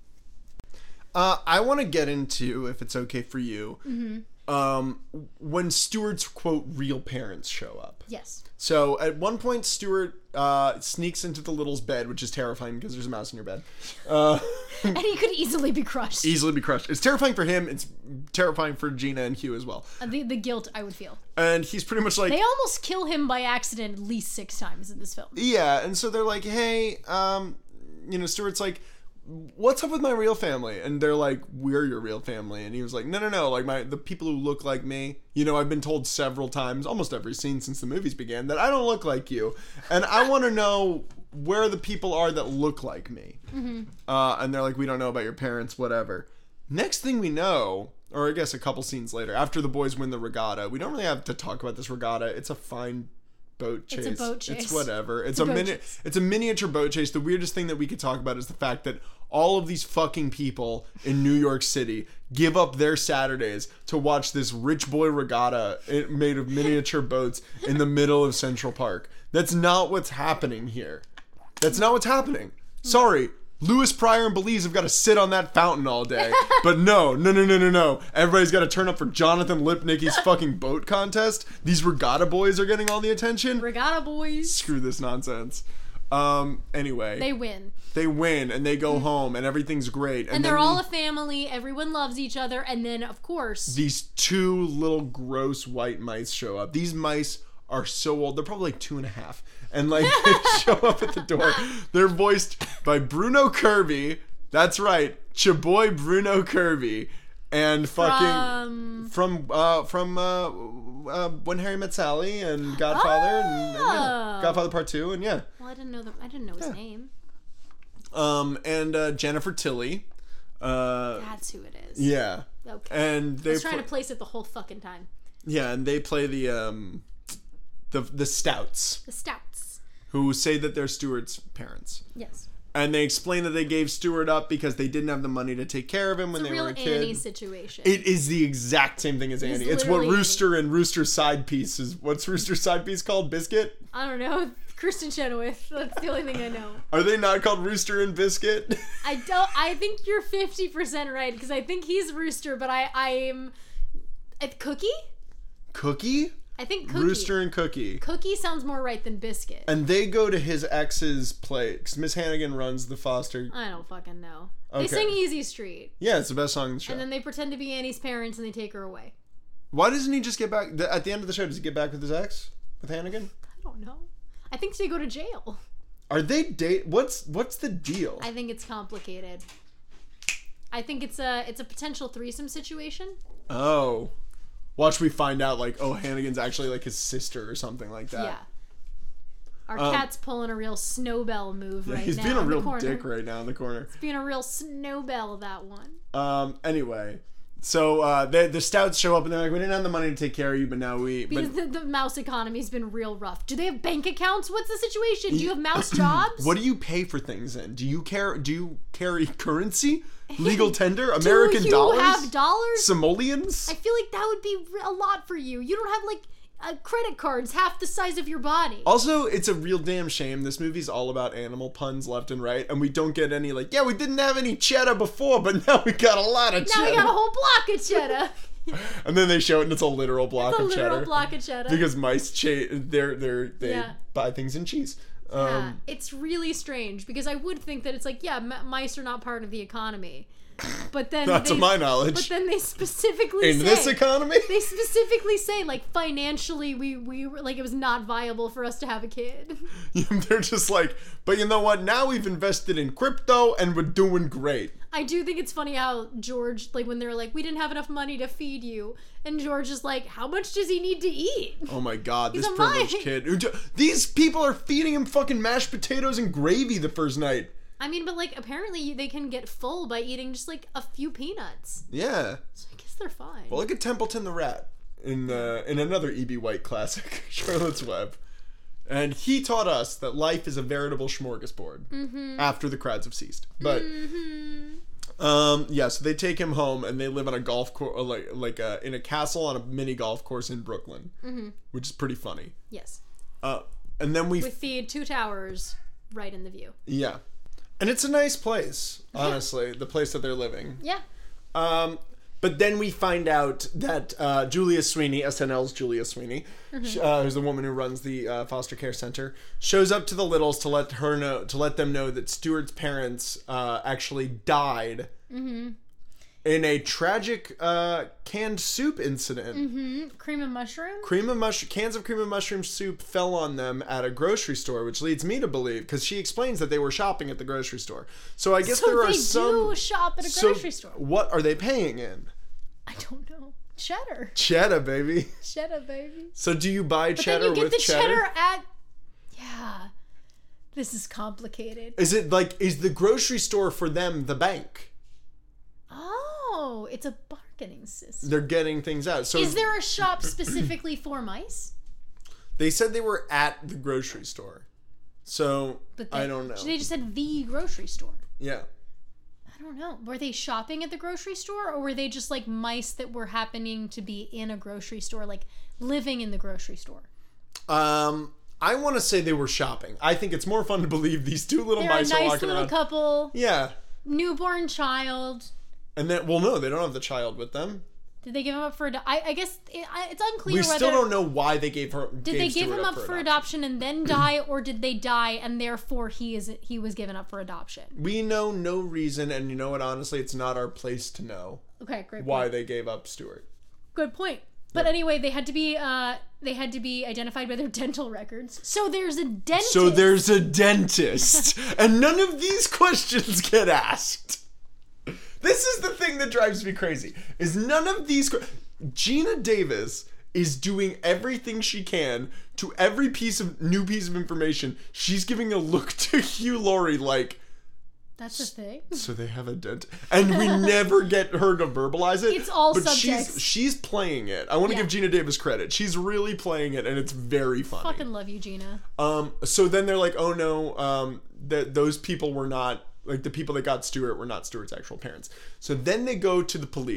Speaker 1: Uh, I want to get into, if it's okay for you,
Speaker 2: Mm-hmm.
Speaker 1: um, when Stuart's, quote, real parents show up.
Speaker 2: Yes.
Speaker 1: So at one point, Stuart uh, sneaks into the little's bed, which is terrifying because there's a mouse in your bed. Uh,
Speaker 2: And he could easily be crushed.
Speaker 1: easily be crushed. It's terrifying for him. It's terrifying for Gina and Hugh as well.
Speaker 2: Uh, the, the guilt I would feel.
Speaker 1: And he's pretty much like,
Speaker 2: They almost kill him by accident at least six times in this film.
Speaker 1: yeah. And so they're like, hey, um, you know, Stuart's like, what's up with my real family? And they're like, we're your real family. And he was like, no, no, no. Like my, the people who look like me, you know, I've been told several times, almost every scene since the movies began, that I don't look like you. And I want to know where the people are that look like me. Mm-hmm. Uh, and they're like, we don't know about your parents, whatever. Next thing we know, or I guess a couple scenes later, after the boys win the regatta, we don't really have to talk about this regatta. It's a fine boat chase.
Speaker 2: It's a boat chase.
Speaker 1: It's whatever. It's,
Speaker 2: a
Speaker 1: a,
Speaker 2: boat
Speaker 1: mini-
Speaker 2: chase.
Speaker 1: It's a miniature boat chase. The weirdest thing that we could talk about is the fact that all of these fucking people in New York City give up their Saturdays to watch this rich boy regatta made of miniature boats in the middle of Central Park. That's not what's happening here. That's not what's happening. Sorry. Louis Pryor and Belize have got to sit on that fountain all day. But no, no, no, no, no, no. Everybody's got to turn up for Jonathan Lipnicki's fucking boat contest. These regatta boys are getting all the attention.
Speaker 2: Regatta boys.
Speaker 1: Screw this nonsense. Um, anyway.
Speaker 2: They win.
Speaker 1: They win and they go home and everything's great. And,
Speaker 2: And
Speaker 1: then
Speaker 2: they're all
Speaker 1: the-
Speaker 2: a family. Everyone loves each other. And then, of course,
Speaker 1: these two little gross white mice show up. These mice are so old. They're probably like two and a half. And like they show up at the door. They're voiced by Bruno Kirby. That's right. Chaboy Bruno Kirby. And fucking
Speaker 2: from...
Speaker 1: from uh from uh, uh When Harry Met Sally and Godfather and, and yeah,
Speaker 2: Oh.
Speaker 1: Godfather Part Two and yeah.
Speaker 2: Well, I didn't know the, I didn't know his name.
Speaker 1: Um and uh, Jennifer Tilly. Uh
Speaker 2: That's who it is.
Speaker 1: yeah.
Speaker 2: Okay.
Speaker 1: And
Speaker 2: I
Speaker 1: they
Speaker 2: was trying
Speaker 1: pl-
Speaker 2: to place it the whole fucking time.
Speaker 1: yeah, and they play the um the the Stouts,
Speaker 2: The Stouts.
Speaker 1: who say that they're Stuart's parents.
Speaker 2: Yes.
Speaker 1: And they explain that they gave Stuart up because they didn't have the money to take care of him when
Speaker 2: It's a
Speaker 1: they
Speaker 2: real
Speaker 1: were a kid.
Speaker 2: Annie situation.
Speaker 1: It is the exact same thing as
Speaker 2: It is
Speaker 1: Annie. It's what
Speaker 2: literally
Speaker 1: Rooster and Rooster's side piece is. What's Rooster's side piece called? Biscuit?
Speaker 2: I don't know. Kristen Chenoweth. That's the only thing I know.
Speaker 1: Are they not called Rooster and Biscuit?
Speaker 2: I don't. I think you're fifty percent right because I think he's Rooster, but I I'm. Uh, Cookie?
Speaker 1: Cookie?
Speaker 2: I think Cookie.
Speaker 1: Rooster and Cookie.
Speaker 2: Cookie sounds more right than Biscuit.
Speaker 1: And they go to his ex's place. Because Miss Hannigan runs the foster.
Speaker 2: I don't fucking know.
Speaker 1: Okay.
Speaker 2: They sing Easy Street.
Speaker 1: Yeah, it's the best song in the show.
Speaker 2: And then they pretend to be Annie's parents and they take her away.
Speaker 1: Why doesn't he just get back... At the end of the show, does he get back with his ex? With Hannigan?
Speaker 2: I don't know. I think they go to jail.
Speaker 1: Are they date? What's what's the deal?
Speaker 2: I think it's complicated. I think it's a it's a potential threesome situation.
Speaker 1: Oh, watch we find out like oh Hannigan's actually like his sister or something like that.
Speaker 2: Yeah. Our
Speaker 1: Um,
Speaker 2: cat's pulling a real snowbell move
Speaker 1: Yeah,
Speaker 2: right
Speaker 1: he's
Speaker 2: now.
Speaker 1: being a
Speaker 2: in the
Speaker 1: real
Speaker 2: corner.
Speaker 1: dick right now in the corner.
Speaker 2: He's being a real snowbell, that one.
Speaker 1: Um. Anyway, so uh, the the Stouts show up and they're like, we didn't have the money to take care of you, but now we.
Speaker 2: Because
Speaker 1: But
Speaker 2: the, the mouse economy's been real rough. Do they have bank accounts? What's the situation? Do you have mouse jobs?
Speaker 1: what do you pay for things in? Do you care? Do you carry currency? Legal tender? American
Speaker 2: Do you
Speaker 1: dollars?
Speaker 2: have dollars?
Speaker 1: Simoleons?
Speaker 2: I feel like that would be a lot for you. You don't have like uh, credit cards half the size of your body.
Speaker 1: Also, it's a real damn shame. This movie's all about animal puns left and right, and we don't get any like, yeah, we didn't have any cheddar before, but now we got a lot of
Speaker 2: now
Speaker 1: cheddar.
Speaker 2: we got a whole block of cheddar.
Speaker 1: And then they show it, and it's a literal block
Speaker 2: It's a
Speaker 1: of
Speaker 2: literal
Speaker 1: cheddar.
Speaker 2: block of cheddar.
Speaker 1: Because mice, cha- they're they're they
Speaker 2: Yeah.
Speaker 1: buy things in cheese. Um,
Speaker 2: Yeah, it's really strange because I would think that it's like, yeah, m- mice are not part of the economy, but then
Speaker 1: Not
Speaker 2: they,
Speaker 1: to my knowledge.
Speaker 2: But then they specifically
Speaker 1: in
Speaker 2: say,
Speaker 1: this economy,
Speaker 2: they specifically say like financially we we were like it was not viable for us to have a kid.
Speaker 1: they're just like, but you know what? Now we've invested in crypto, and we're doing great.
Speaker 2: I do think it's funny how George, like when they're like, we didn't have enough money to feed you, and George is like, how much does he need to eat?
Speaker 1: Oh my god,
Speaker 2: He's
Speaker 1: this
Speaker 2: a
Speaker 1: privileged
Speaker 2: mime.
Speaker 1: kid. who ju- These people are feeding him fucking mashed potatoes and gravy the first night.
Speaker 2: I mean, but like apparently you- they can get full by eating just like a few peanuts.
Speaker 1: Yeah.
Speaker 2: So I guess they're fine.
Speaker 1: Well, look at Templeton the Rat in uh, in another E B. White classic, Charlotte's Web. And he taught us that life is a veritable smorgasbord
Speaker 2: Mm-hmm.
Speaker 1: after the crowds have ceased. But
Speaker 2: Mm-hmm.
Speaker 1: um, yeah, so they take him home and they live on a golf course, like like uh, in a castle on a mini golf course in Brooklyn,
Speaker 2: Mm-hmm.
Speaker 1: which is pretty funny.
Speaker 2: Yes.
Speaker 1: Uh, and then we
Speaker 2: With the two towers right in the view.
Speaker 1: yeah, and it's a nice place, honestly, the place that they're living.
Speaker 2: Yeah.
Speaker 1: Um, but then we find out that uh, Julia Sweeney, S N L's Julia Sweeney, sh uh, who's the woman who runs the uh, foster care center, shows up to the Littles to let her know, to let them know that Stuart's parents uh, actually died
Speaker 2: Mm-hmm.
Speaker 1: in a tragic uh, canned soup incident.
Speaker 2: Mm-hmm. Cream and mushroom?
Speaker 1: Cream of mush cans of cream of mushroom soup fell on them at a grocery store, which leads me to believe, because she explains that they were shopping at the grocery store. So I guess
Speaker 2: So
Speaker 1: there are
Speaker 2: they
Speaker 1: some
Speaker 2: do shop at a
Speaker 1: so
Speaker 2: grocery store.
Speaker 1: What are they paying in?
Speaker 2: I don't know. Cheddar.
Speaker 1: Cheddar, baby.
Speaker 2: Cheddar, baby.
Speaker 1: So do you buy
Speaker 2: But
Speaker 1: cheddar
Speaker 2: then you get
Speaker 1: with
Speaker 2: the
Speaker 1: cheddar?
Speaker 2: cheddar at... Yeah. This is complicated.
Speaker 1: Is it like, is the grocery store for them the bank?
Speaker 2: Oh, it's a bargaining system.
Speaker 1: They're getting things out. So
Speaker 2: Is there a shop specifically for mice?
Speaker 1: they said they were at the grocery store. So
Speaker 2: But
Speaker 1: I
Speaker 2: they-
Speaker 1: don't know.
Speaker 2: They just said the grocery store.
Speaker 1: Yeah.
Speaker 2: I don't know. Were they shopping at the grocery store, or were they just like mice that were happening to be in a grocery store, like living in the grocery store?
Speaker 1: Um, I want to say they were shopping. I think it's more fun to believe these two little
Speaker 2: They're a
Speaker 1: mice are
Speaker 2: nice
Speaker 1: walking
Speaker 2: little
Speaker 1: around.
Speaker 2: couple,
Speaker 1: Yeah.
Speaker 2: newborn child.
Speaker 1: And then, well, no, they don't have the child with them.
Speaker 2: Did they give him up for adoption? I, I guess it, I- it's unclear
Speaker 1: We
Speaker 2: whether...
Speaker 1: still don't know why they gave her.
Speaker 2: Did they give him up for adoption and then die, or did they die and therefore he is he was given up for adoption?
Speaker 1: We know no reason, and you know what? Honestly, it's not our place to know
Speaker 2: Okay, great.
Speaker 1: why
Speaker 2: point.
Speaker 1: they gave up Stuart.
Speaker 2: Good point. But anyway, they had to be uh they had to be identified by their dental records. So there's a dentist.
Speaker 1: So there's a dentist, and none of these questions get asked. This is the thing that drives me crazy. Is none of these que- Gina Davis is doing everything she can to every piece of new piece of information. She's giving a look to Hugh Laurie like,
Speaker 2: That's the thing.
Speaker 1: so they have a dent, and we never get her to verbalize it.
Speaker 2: It's all
Speaker 1: but
Speaker 2: subtext.
Speaker 1: she's she's playing it. I want to
Speaker 2: Yeah.
Speaker 1: give Gina Davis credit. She's really playing it, and it's very funny.
Speaker 2: Fucking love you, Gina.
Speaker 1: Um. So then they're like, oh no, um, that those people were not like the people that got Stuart were not Stuart's actual parents. So then they go to the police,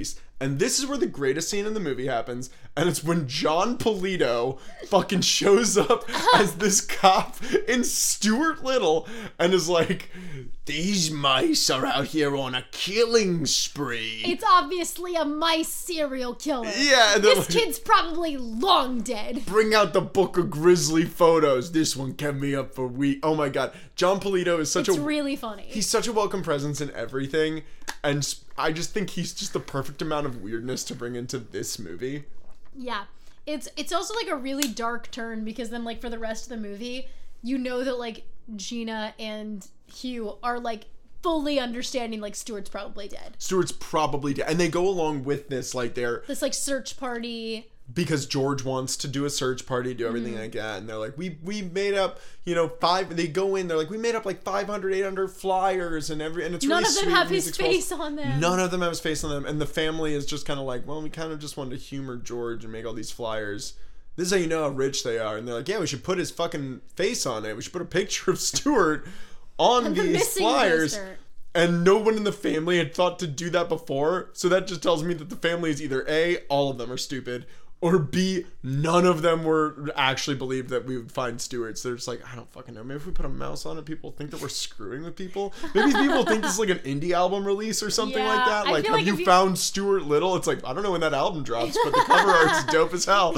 Speaker 1: And this is where the greatest scene in the movie happens, and it's when John Polito fucking shows up as this cop in Stuart Little and is like, these mice are out here on a killing spree.
Speaker 2: It's obviously a mice serial killer.
Speaker 1: Yeah.
Speaker 2: This
Speaker 1: like,
Speaker 2: kid's probably long dead.
Speaker 1: Bring out the book of grisly photos. This one kept me up for weeks. Oh my god. John Polito is such
Speaker 2: it's
Speaker 1: a...
Speaker 2: It's really funny.
Speaker 1: He's such a welcome presence in everything, and I just think he's just the perfect amount of weirdness to bring into this movie.
Speaker 2: Yeah. It's it's also like a really dark turn, because then like for the rest of the movie, you know that like Gina and Hugh are like fully understanding like Stuart's probably dead.
Speaker 1: Stuart's probably dead. And they go along with this like they're...
Speaker 2: This like search party...
Speaker 1: Because George wants to do a search party, do everything mm. like that. And they're like, we we made up, you know, five... They go in, they're like, we made up like five hundred, eight hundred flyers and every... And it's
Speaker 2: None
Speaker 1: really
Speaker 2: of them
Speaker 1: sweet
Speaker 2: have his
Speaker 1: music
Speaker 2: face
Speaker 1: smells.
Speaker 2: on them.
Speaker 1: None of them have his face on them. And the family is just kind of like, well, we kind of just wanted to humor George and make all these flyers. This is how you know how rich they are. And they're like, yeah, we should put his fucking face on it. We should put a picture of Stuart on
Speaker 2: and
Speaker 1: these
Speaker 2: the
Speaker 1: flyers.
Speaker 2: Poster.
Speaker 1: And no one in the family had thought to do that before. So that just tells me that the family is either A, all of them are stupid, or B, none of them were actually believed that we would find Stuart. So they're just like, I don't fucking know. Maybe if we put a mouse on it, people think that we're screwing with people. Maybe people think this is like an indie album release or something
Speaker 2: yeah,
Speaker 1: like that.
Speaker 2: I
Speaker 1: Like,
Speaker 2: feel
Speaker 1: have
Speaker 2: like
Speaker 1: you,
Speaker 2: you
Speaker 1: found Stuart Little? It's like, I don't know when that album drops, but the cover art's dope as hell.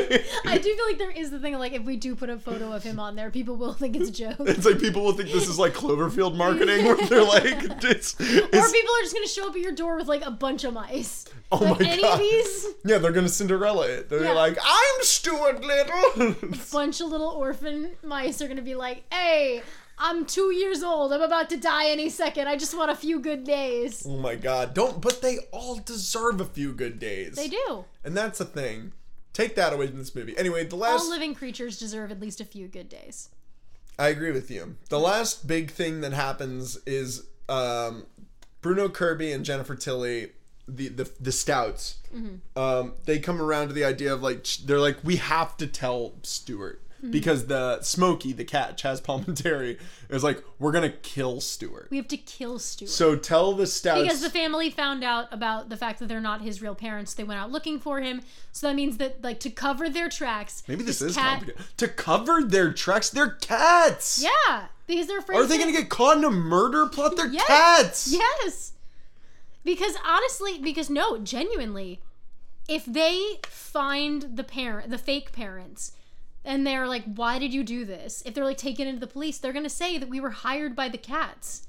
Speaker 2: I do feel like there is the thing, like, if we do put a photo of him on there, people will think it's a joke.
Speaker 1: It's like people will think this is like Cloverfield marketing, where they're like, it's, it's...
Speaker 2: Or people are just going to show up at your door with like a bunch of mice.
Speaker 1: Oh
Speaker 2: like,
Speaker 1: my
Speaker 2: any
Speaker 1: god.
Speaker 2: Of these?
Speaker 1: Yeah, they're gonna Cinderella it. They're
Speaker 2: Yeah.
Speaker 1: like, I'm Stuart Little.
Speaker 2: A bunch of little orphan mice are gonna be like, hey, I'm two years old. I'm about to die any second. I just want a few good days.
Speaker 1: Oh my god. Don't, but they all deserve a few good days.
Speaker 2: They do.
Speaker 1: And that's the thing. Take that away from this movie. Anyway, the last...
Speaker 2: All living creatures deserve at least a few good days.
Speaker 1: I agree with you. The last big thing that happens is um, Bruno Kirby and Jennifer Tilly... The, the the Stouts, mm-hmm. um, they come around to the idea of like, they're like, we have to tell Stuart, mm-hmm. because the Smokey, the cat, Chaz Palminteri, is like, we're gonna kill Stuart.
Speaker 2: We have to kill Stuart.
Speaker 1: So tell the Stouts.
Speaker 2: Because the family found out about the fact that they're not his real parents. They went out looking for him. So that means that, like, to cover their tracks.
Speaker 1: Maybe this,
Speaker 2: this
Speaker 1: is
Speaker 2: cat...
Speaker 1: complicated. To cover their tracks, they're cats!
Speaker 2: Yeah! Because they're afraid
Speaker 1: Are they
Speaker 2: to...
Speaker 1: gonna get caught in a murder plot? They're
Speaker 2: yes.
Speaker 1: cats!
Speaker 2: Yes! Because honestly, because no, genuinely, if they find the parent, the fake parents, and they're like, why did you do this? If they're like taken into the police, they're going to say that we were hired by the cats.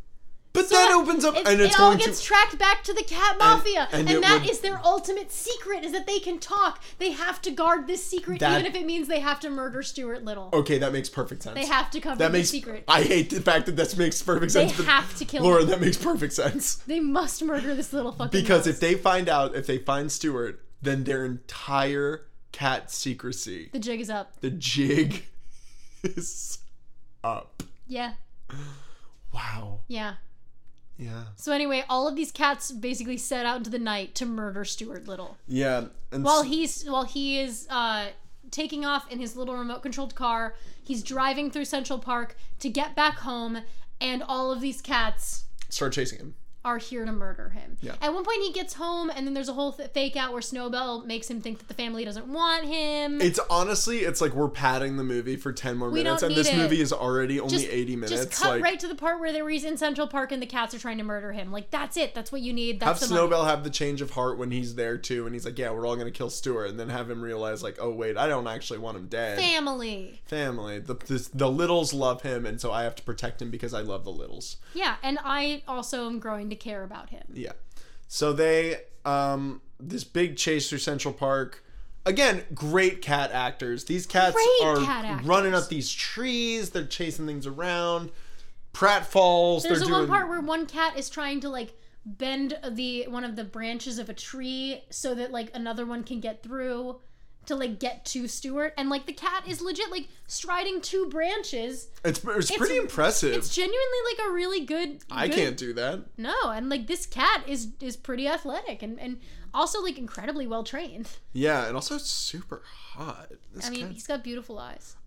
Speaker 1: But
Speaker 2: so
Speaker 1: that,
Speaker 2: that
Speaker 1: opens up,
Speaker 2: it,
Speaker 1: and it's
Speaker 2: it all
Speaker 1: going
Speaker 2: gets
Speaker 1: to...
Speaker 2: tracked back to the cat mafia,
Speaker 1: and,
Speaker 2: and,
Speaker 1: and
Speaker 2: that
Speaker 1: would,
Speaker 2: is their ultimate secret, is that they can talk. They have to guard this secret,
Speaker 1: that,
Speaker 2: even if it means they have to murder Stuart Little.
Speaker 1: Okay, that makes perfect sense.
Speaker 2: They have to cover
Speaker 1: that
Speaker 2: the
Speaker 1: makes,
Speaker 2: secret.
Speaker 1: I hate the fact that that makes perfect sense.
Speaker 2: They have to kill
Speaker 1: Laura,
Speaker 2: him.
Speaker 1: that makes perfect sense.
Speaker 2: They must murder this little fucking
Speaker 1: Because
Speaker 2: mouse.
Speaker 1: if they find out, if they find Stuart, then their entire cat secrecy,
Speaker 2: the jig is up.
Speaker 1: The jig is up.
Speaker 2: Yeah.
Speaker 1: Wow.
Speaker 2: Yeah.
Speaker 1: Yeah.
Speaker 2: So anyway, all of these cats basically set out into the night to murder Stuart Little.
Speaker 1: Yeah. And
Speaker 2: while he's while he is uh, taking off in his little remote controlled car, he's driving through Central Park to get back home, and all of these cats
Speaker 1: start chasing him.
Speaker 2: Are here to murder him.
Speaker 1: Yeah.
Speaker 2: At one point he gets home, and then there's a whole th- fake out where Snowbell makes him think that the family doesn't want him.
Speaker 1: It's honestly, it's like we're padding the movie for ten more
Speaker 2: we
Speaker 1: minutes,
Speaker 2: don't
Speaker 1: and
Speaker 2: need
Speaker 1: this
Speaker 2: it.
Speaker 1: movie is already only
Speaker 2: just,
Speaker 1: eighty minutes.
Speaker 2: Just cut
Speaker 1: like,
Speaker 2: right to the part where, where he's in Central Park and the cats are trying to murder him. Like, that's it. That's what you need. That's
Speaker 1: have
Speaker 2: the
Speaker 1: Snowbell
Speaker 2: money.
Speaker 1: have the change of heart when he's there too, and he's like, yeah, we're all gonna kill Stuart, and then have him realize like, oh wait, I don't actually want him dead.
Speaker 2: Family.
Speaker 1: Family. The, the, the Littles love him, and so I have to protect him because I love the Littles.
Speaker 2: Yeah, and I also am growing to care about him.
Speaker 1: Yeah. So they, um, this big chase through Central Park. Again, great cat actors. These cats
Speaker 2: great
Speaker 1: are
Speaker 2: cat
Speaker 1: running up these trees. They're chasing things around. Pratfalls.
Speaker 2: There's
Speaker 1: they're
Speaker 2: a
Speaker 1: doing...
Speaker 2: one part where one cat is trying to like bend the one of the branches of a tree so that like another one can get through to like get to Stuart, and like the cat is legit like striding two branches.
Speaker 1: It's it's, it's pretty impressive.
Speaker 2: It's genuinely like a really good,
Speaker 1: I
Speaker 2: good
Speaker 1: can't do that.
Speaker 2: No, and like this cat is is pretty athletic and and also like incredibly well trained.
Speaker 1: Yeah, and also super hot. This
Speaker 2: I mean,
Speaker 1: cat...
Speaker 2: he's got beautiful eyes.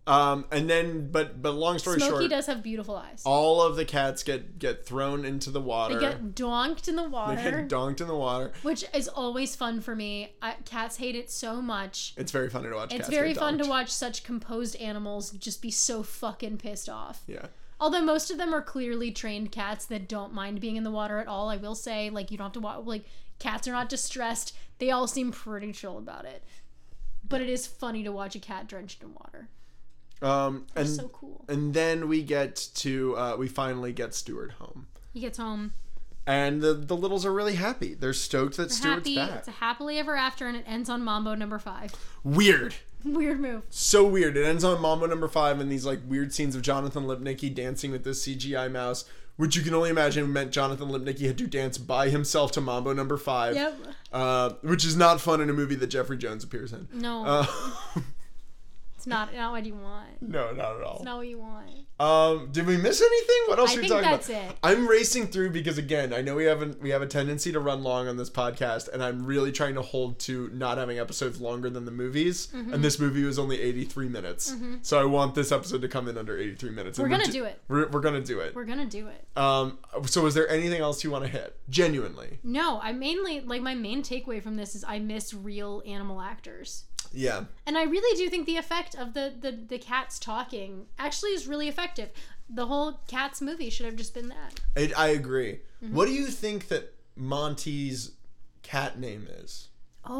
Speaker 1: Um, and then, but but long story
Speaker 2: Smokey
Speaker 1: short,
Speaker 2: does have beautiful eyes.
Speaker 1: all of the cats get get thrown into the water.
Speaker 2: They get donked in the water.
Speaker 1: They get donked in the water,
Speaker 2: which is always fun for me. I, cats hate it so much.
Speaker 1: It's very funny to watch.
Speaker 2: It's
Speaker 1: cats
Speaker 2: very
Speaker 1: get
Speaker 2: fun
Speaker 1: donked.
Speaker 2: to watch such composed animals just be so fucking pissed off.
Speaker 1: Yeah.
Speaker 2: Although most of them are clearly trained cats that don't mind being in the water at all. I will say, like, you don't have to watch, like, cats are not distressed. They all seem pretty chill about it. But it is funny to watch a cat drenched in water.
Speaker 1: Um,
Speaker 2: They're
Speaker 1: and
Speaker 2: so cool.
Speaker 1: And then we get to, uh, we finally get Stuart home.
Speaker 2: He gets home.
Speaker 1: And the the littles are really happy. They're stoked that
Speaker 2: They're
Speaker 1: Stuart's
Speaker 2: happy.
Speaker 1: back.
Speaker 2: It's a happily ever after, and it ends on Mambo number five.
Speaker 1: Weird.
Speaker 2: Weird move.
Speaker 1: So weird. It ends on Mambo number five and these like weird scenes of Jonathan Lipnicki dancing with this C G I mouse, which you can only imagine meant Jonathan Lipnicki had to dance by himself to Mambo number five.
Speaker 2: Yep.
Speaker 1: Uh, which is not fun in a movie that Jeffrey Jones appears in.
Speaker 2: No.
Speaker 1: Uh,
Speaker 2: It's not, not what you want.
Speaker 1: no, not at all.
Speaker 2: It's not what you want.
Speaker 1: Um, did we miss anything? What else
Speaker 2: I
Speaker 1: are we
Speaker 2: think
Speaker 1: talking
Speaker 2: that's
Speaker 1: about?
Speaker 2: it.
Speaker 1: I'm racing through because again, I know we haven't we have a tendency to run long on this podcast, and I'm really trying to hold to not having episodes longer than the movies.
Speaker 2: Mm-hmm.
Speaker 1: And this movie was only eighty-three minutes,
Speaker 2: Mm-hmm.
Speaker 1: so I want this episode to come in under eighty-three minutes.
Speaker 2: We're
Speaker 1: And
Speaker 2: gonna
Speaker 1: ju-
Speaker 2: do it.
Speaker 1: We're, we're gonna do it.
Speaker 2: We're gonna do it.
Speaker 1: Um, so is there anything else you want to hit? Genuinely.
Speaker 2: No, I mainly, like, my main takeaway from this is I miss real animal actors.
Speaker 1: Yeah.
Speaker 2: And I really do think the effect of the, the, the cats talking actually is really effective. The whole Cats movie should have just been that.
Speaker 1: I, I agree.
Speaker 2: Mm-hmm.
Speaker 1: What do you think that Monty's cat name is?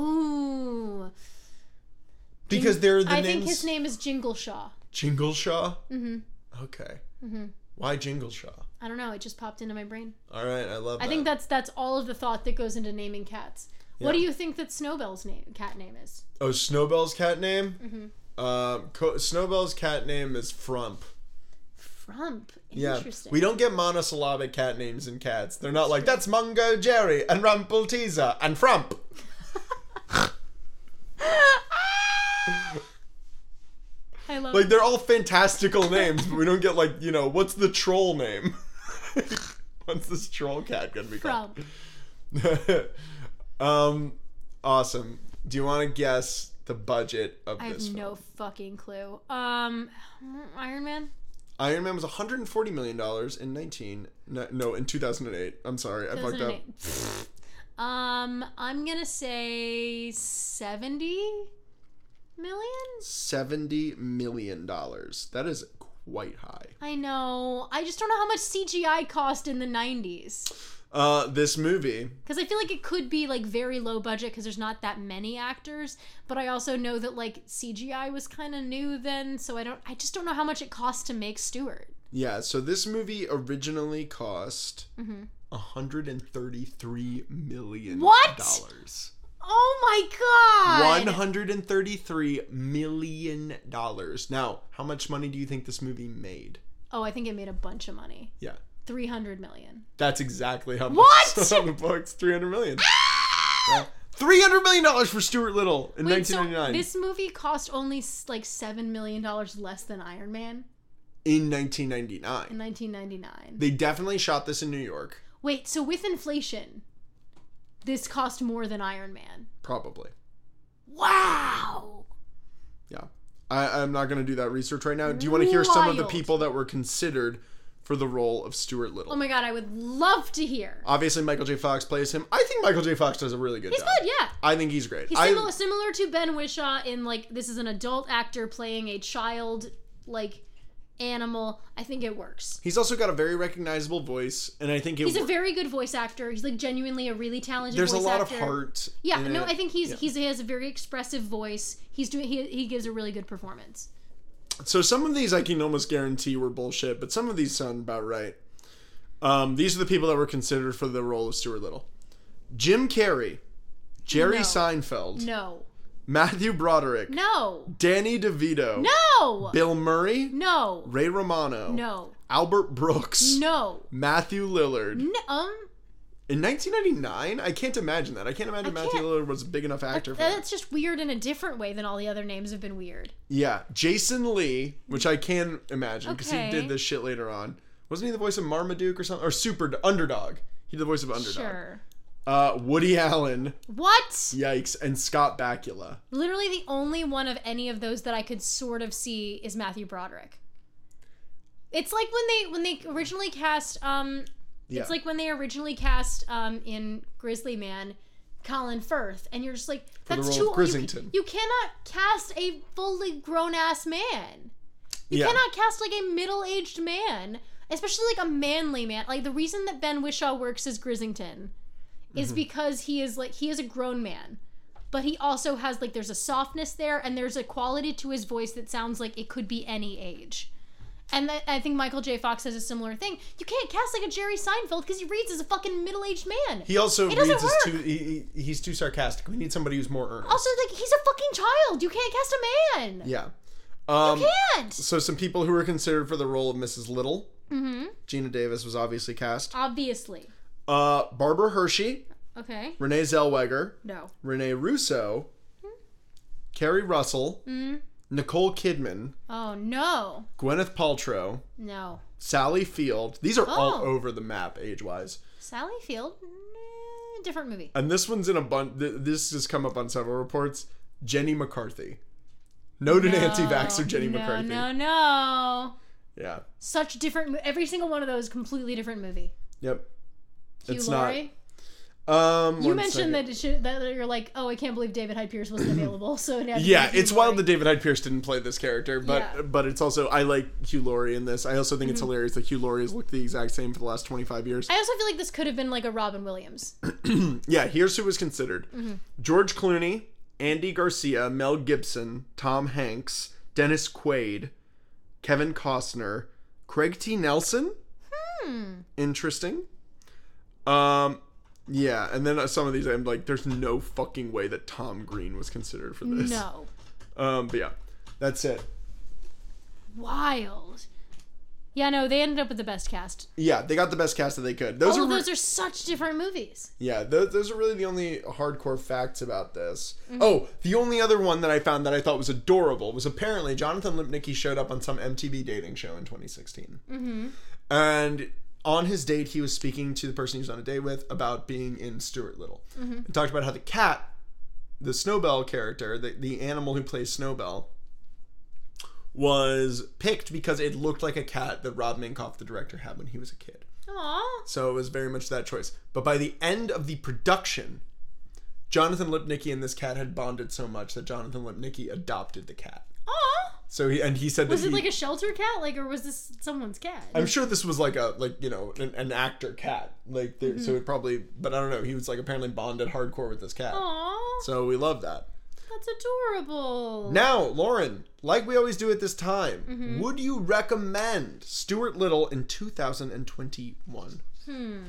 Speaker 2: Oh.
Speaker 1: Because they're the
Speaker 2: I
Speaker 1: names...
Speaker 2: think his name is Jingleshaw.
Speaker 1: Jingleshaw?
Speaker 2: Mm-hmm.
Speaker 1: Okay.
Speaker 2: Mm-hmm.
Speaker 1: Why Jingleshaw?
Speaker 2: I don't know. It just popped into my brain.
Speaker 1: All right, I love that.
Speaker 2: I think that's that's all of the thought that goes into naming cats. What
Speaker 1: Yeah.
Speaker 2: do you think that Snowbell's name cat name is?
Speaker 1: Oh, Snowbell's cat name?
Speaker 2: Mm-hmm.
Speaker 1: Um, Co- Snowbell's cat name is Frump.
Speaker 2: Frump.
Speaker 1: Yeah.
Speaker 2: Interesting.
Speaker 1: We don't get monosyllabic cat names in cats. They're not like, that's Mungo Jerry and Rumpelteazer and Frump.
Speaker 2: I love
Speaker 1: Like, they're all fantastical names, but we don't get, like, you know, what's the troll name? What's this troll cat gonna be called?
Speaker 2: Frump.
Speaker 1: um, awesome. Do you want to guess the budget of
Speaker 2: I
Speaker 1: this
Speaker 2: have
Speaker 1: film?
Speaker 2: no fucking clue. Um, Iron Man?
Speaker 1: Iron Man was one hundred forty million dollars in nineteen no, no in two thousand eight. I'm sorry, I fucked up.
Speaker 2: two thousand eight. um, I'm gonna say seventy million?
Speaker 1: seventy million dollars. That is quite high.
Speaker 2: I know. I just don't know how much C G I cost in the nineties.
Speaker 1: Uh, this movie.
Speaker 2: Because I feel like it could be like very low budget because there's not that many actors. But I also know that like C G I was kind of new then, so I don't. I just don't know how much it cost to make Stewart.
Speaker 1: Yeah, so this movie originally cost
Speaker 2: Mm-hmm.
Speaker 1: one hundred thirty-three million
Speaker 2: What?
Speaker 1: dollars.
Speaker 2: Oh my god!
Speaker 1: one hundred thirty-three million dollars. Now, how much money do you think this movie made?
Speaker 2: Oh, I think it made a bunch of money.
Speaker 1: Yeah.
Speaker 2: three hundred million.
Speaker 1: That's exactly how much
Speaker 2: What?
Speaker 1: it's on the books. three hundred million. Yeah. three hundred million dollars for Stuart Little in
Speaker 2: Wait,
Speaker 1: nineteen ninety-nine.
Speaker 2: so this movie cost only s- like seven million dollars less than Iron Man
Speaker 1: In nineteen ninety-nine.
Speaker 2: in nineteen ninety-nine.
Speaker 1: They definitely shot this in New York.
Speaker 2: Wait, so with inflation, this cost more than Iron Man.
Speaker 1: Probably.
Speaker 2: Wow!
Speaker 1: Yeah. I, I'm not going to do that research right now. Do you want to hear some of the
Speaker 2: Wild.
Speaker 1: people that were considered for the role of Stuart Little?
Speaker 2: Oh my god, I would love to hear.
Speaker 1: Obviously, Michael J. Fox plays him. I think Michael J. Fox does a really good
Speaker 2: He's
Speaker 1: job.
Speaker 2: good, yeah.
Speaker 1: I think he's great.
Speaker 2: He's
Speaker 1: I-
Speaker 2: similar, similar to Ben Whishaw in like this is an adult actor playing a child like animal. I think it works.
Speaker 1: He's also got a very recognizable voice, and I think it
Speaker 2: He's a
Speaker 1: wor-
Speaker 2: very good voice actor. He's like genuinely a really talented
Speaker 1: There's
Speaker 2: voice
Speaker 1: a lot
Speaker 2: actor.
Speaker 1: of heart.
Speaker 2: Yeah,
Speaker 1: in
Speaker 2: no,
Speaker 1: it.
Speaker 2: I think he's
Speaker 1: Yeah.
Speaker 2: he's he has a very expressive voice. He's doing he he gives a really good performance.
Speaker 1: So some of these I can almost guarantee were bullshit, but some of these sound about right. Um, these are the people that were considered for the role of Stuart Little: Jim Carrey, Jerry
Speaker 2: No.
Speaker 1: Seinfeld,
Speaker 2: No.
Speaker 1: Matthew Broderick,
Speaker 2: No.
Speaker 1: Danny DeVito,
Speaker 2: No.
Speaker 1: Bill Murray,
Speaker 2: No.
Speaker 1: Ray Romano,
Speaker 2: No.
Speaker 1: Albert Brooks,
Speaker 2: No.
Speaker 1: Matthew Lillard.
Speaker 2: No. Um.
Speaker 1: In nineteen ninety-nine, I can't imagine that. I can't imagine
Speaker 2: I
Speaker 1: Matthew
Speaker 2: can't-
Speaker 1: Lillard was a big enough actor for that.
Speaker 2: That's just weird in a different way than all the other names have been weird.
Speaker 1: Yeah, Jason Lee, which I can imagine because
Speaker 2: Okay.
Speaker 1: he did this shit later on. Wasn't he the voice of Marmaduke or something? Or Super Underdog. He did the voice of Underdog.
Speaker 2: Sure.
Speaker 1: Uh, Woody Allen.
Speaker 2: What?
Speaker 1: Yikes. And Scott Bakula.
Speaker 2: Literally the only one of any of those that I could sort of see is Matthew Broderick. It's like when they when they originally cast um
Speaker 1: Yeah.
Speaker 2: it's like when they originally cast um in Grizzly Man Colin Firth, and you're just like,
Speaker 1: For the
Speaker 2: that's
Speaker 1: role
Speaker 2: too
Speaker 1: of
Speaker 2: you,
Speaker 1: Grisington.
Speaker 2: you cannot cast a fully grown ass man. You
Speaker 1: Yeah.
Speaker 2: cannot cast like a middle-aged man, especially like a manly man. Like the reason that Ben Whishaw works as Grisington is
Speaker 1: Mm-hmm.
Speaker 2: because he is like he is a grown man. But he also has like there's a softness there, and there's a quality to his voice that sounds like it could be any age. And that, I think Michael J. Fox has a similar thing. You can't cast like a Jerry Seinfeld because he reads as a fucking middle-aged man.
Speaker 1: He also
Speaker 2: It
Speaker 1: reads
Speaker 2: doesn't
Speaker 1: as
Speaker 2: work.
Speaker 1: too. He, he- he's too sarcastic. We need somebody who's more earnest.
Speaker 2: Also, like he's a fucking child. You can't cast a man.
Speaker 1: yeah. Um,
Speaker 2: You can't.
Speaker 1: So some people who were considered for the role of Missus Little.
Speaker 2: Mm-hmm.
Speaker 1: Gina Davis was obviously cast.
Speaker 2: Obviously.
Speaker 1: Uh, Barbara Hershey,
Speaker 2: Okay.
Speaker 1: Renee Zellweger,
Speaker 2: No.
Speaker 1: Renee Russo, Kerry Russell,
Speaker 2: Mm.
Speaker 1: Nicole Kidman,
Speaker 2: Oh no.
Speaker 1: Gwyneth Paltrow,
Speaker 2: No.
Speaker 1: Sally Field. These are all
Speaker 2: Oh.
Speaker 1: over the map age-wise.
Speaker 2: Sally Field. Nah, different movie.
Speaker 1: And this one's in a bunch. Th- this has come up on several reports. Jenny McCarthy. No to anti-vaxxer Jenny
Speaker 2: no,
Speaker 1: McCarthy.
Speaker 2: No, no.
Speaker 1: Yeah.
Speaker 2: Such different. mo- Every single one of those completely different movie.
Speaker 1: Yep.
Speaker 2: Hugh
Speaker 1: It's
Speaker 2: Laurie.
Speaker 1: not. Um,
Speaker 2: You
Speaker 1: one
Speaker 2: mentioned
Speaker 1: second.
Speaker 2: that, it should, that you're like, oh, I can't believe David Hyde Pierce wasn't available. So it had to be
Speaker 1: Yeah,
Speaker 2: Hugh
Speaker 1: it's wild that
Speaker 2: Laurie.
Speaker 1: David Hyde Pierce didn't play this character, but
Speaker 2: Yeah.
Speaker 1: but it's also I like Hugh Laurie in this. I also think
Speaker 2: Mm-hmm.
Speaker 1: it's hilarious that Hugh Laurie has looked the exact same for the last twenty-five years.
Speaker 2: I also feel like this could have been like a Robin Williams.
Speaker 1: Yeah, here's who was considered:
Speaker 2: Mm-hmm.
Speaker 1: George Clooney, Andy Garcia, Mel Gibson, Tom Hanks, Dennis Quaid, Kevin Costner, Craig T. Nelson.
Speaker 2: Hmm.
Speaker 1: Interesting. Um, yeah, and then some of these I'm like, there's no fucking way that Tom Green was considered for this.
Speaker 2: No.
Speaker 1: Um, but yeah, that's it.
Speaker 2: Wild. Yeah, no, they ended up with the best cast.
Speaker 1: Yeah, they got the best cast that they could. Those
Speaker 2: All
Speaker 1: are
Speaker 2: of
Speaker 1: re-
Speaker 2: those are such different movies.
Speaker 1: yeah, those, those are really the only hardcore facts about this.
Speaker 2: Mm-hmm.
Speaker 1: Oh, the only other one that I found that I thought was adorable was apparently Jonathan Lipnicki showed up on some M T V dating show in twenty sixteen. Mm-hmm. And on his date, he was speaking to the person he was on a date with about being in Stuart Little. Mm-hmm. And talked about how the cat, the Snowbell character, the, the animal who plays Snowbell, was picked because it looked like a cat that Rob Minkoff, the director, had when he was a kid.
Speaker 2: Aw.
Speaker 1: So it was very much that choice. But by the end of the production, Jonathan Lipnicki and this cat had bonded so much that Jonathan Lipnicki adopted the cat.
Speaker 2: Aw.
Speaker 1: So he and he said that
Speaker 2: Was it
Speaker 1: he,
Speaker 2: like a shelter cat? Like, or was this someone's cat?
Speaker 1: I'm sure this was like a like you know an, an actor cat like there, so it probably but I don't know he was like apparently bonded hardcore with this cat.
Speaker 2: Aw.
Speaker 1: So we love that.
Speaker 2: That's adorable.
Speaker 1: Now, Lauren, like we always do at this time,
Speaker 2: Mm-hmm.
Speaker 1: would you recommend Stuart Little in two thousand twenty-one?
Speaker 2: Hmm.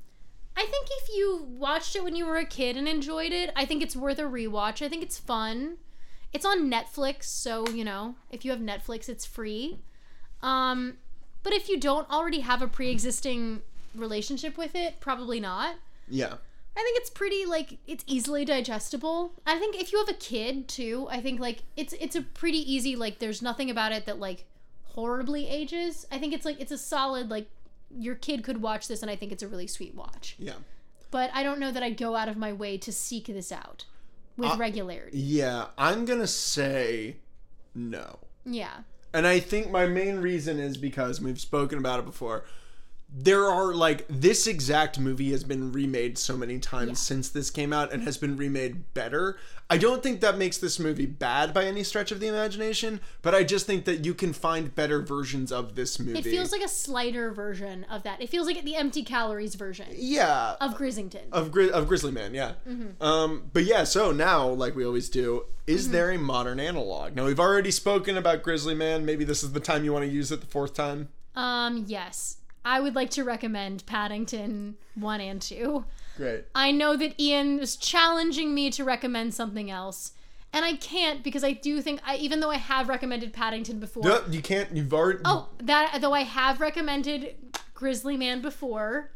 Speaker 2: I think if you watched it when you were a kid and enjoyed it, I think it's worth a rewatch. I think it's fun. It's on Netflix, so, you know, if you have Netflix, it's free. Um, but if you don't already have a pre-existing relationship with it, probably not.
Speaker 1: Yeah.
Speaker 2: I think it's pretty, like, it's easily digestible. I think if you have a kid, too, I think, like, it's it's a pretty easy, like, there's nothing about it that, like, horribly ages. I think it's, like, it's a solid, like, your kid could watch this, and I think it's a really sweet watch.
Speaker 1: Yeah.
Speaker 2: But I don't know that I'd go out of my way to seek this out with
Speaker 1: Uh,
Speaker 2: regularity.
Speaker 1: Yeah, I'm gonna say no.
Speaker 2: Yeah.
Speaker 1: And I think my main reason is because we've spoken about it before. There are like this exact movie has been remade so many times
Speaker 2: Yeah.
Speaker 1: since this came out and has been remade better. I don't think that makes this movie bad by any stretch of the imagination, but I just think that you can find better versions of this movie.
Speaker 2: It feels like a slighter version of that. It feels like the empty calories version
Speaker 1: yeah,
Speaker 2: of Grisington.
Speaker 1: of Gri- of Grizzly Man, yeah.
Speaker 2: Mm-hmm.
Speaker 1: Um, but yeah, so now, like we always do, is
Speaker 2: Mm-hmm.
Speaker 1: there a modern analog? Now we've already spoken about Grizzly Man. Maybe this is the time you want to use it the fourth time.
Speaker 2: Um, yes. I would like to recommend Paddington one and two.
Speaker 1: Great.
Speaker 2: I know that Ian was challenging me to recommend something else, and I can't because I do think I even though I have recommended Paddington before.
Speaker 1: No, you can't. You've already.
Speaker 2: Oh, that though I have recommended Grizzly Man before,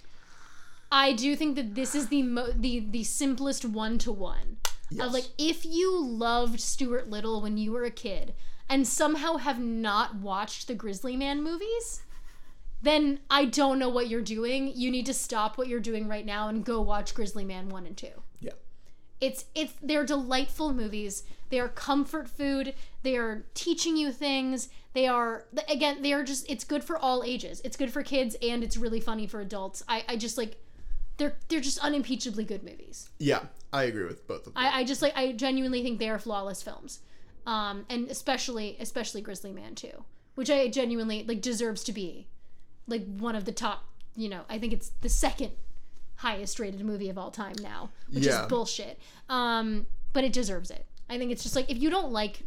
Speaker 2: I do think that this is the mo- the the simplest one to one.
Speaker 1: Yes.
Speaker 2: Of like if you loved Stuart Little when you were a kid and somehow have not watched the Grizzly Man movies, then I don't know what you're doing. You need to stop what you're doing right now and go watch Grizzly Man one and two.
Speaker 1: Yeah.
Speaker 2: It's it's they're delightful movies. They are comfort food. They are teaching you things. They are, again, they are just, it's good for all ages. It's good for kids and it's really funny for adults. I, I just like, they're they're just unimpeachably good movies.
Speaker 1: Yeah, I agree with both of them.
Speaker 2: I, I just like, I genuinely think they are flawless films. Um, and especially, especially Grizzly Man two, which I genuinely, like, deserves to be, like, one of the top, you know, I think it's the second highest rated movie of all time now, which
Speaker 1: yeah.
Speaker 2: is bullshit. Um, but it deserves it. I think it's just like, if you don't like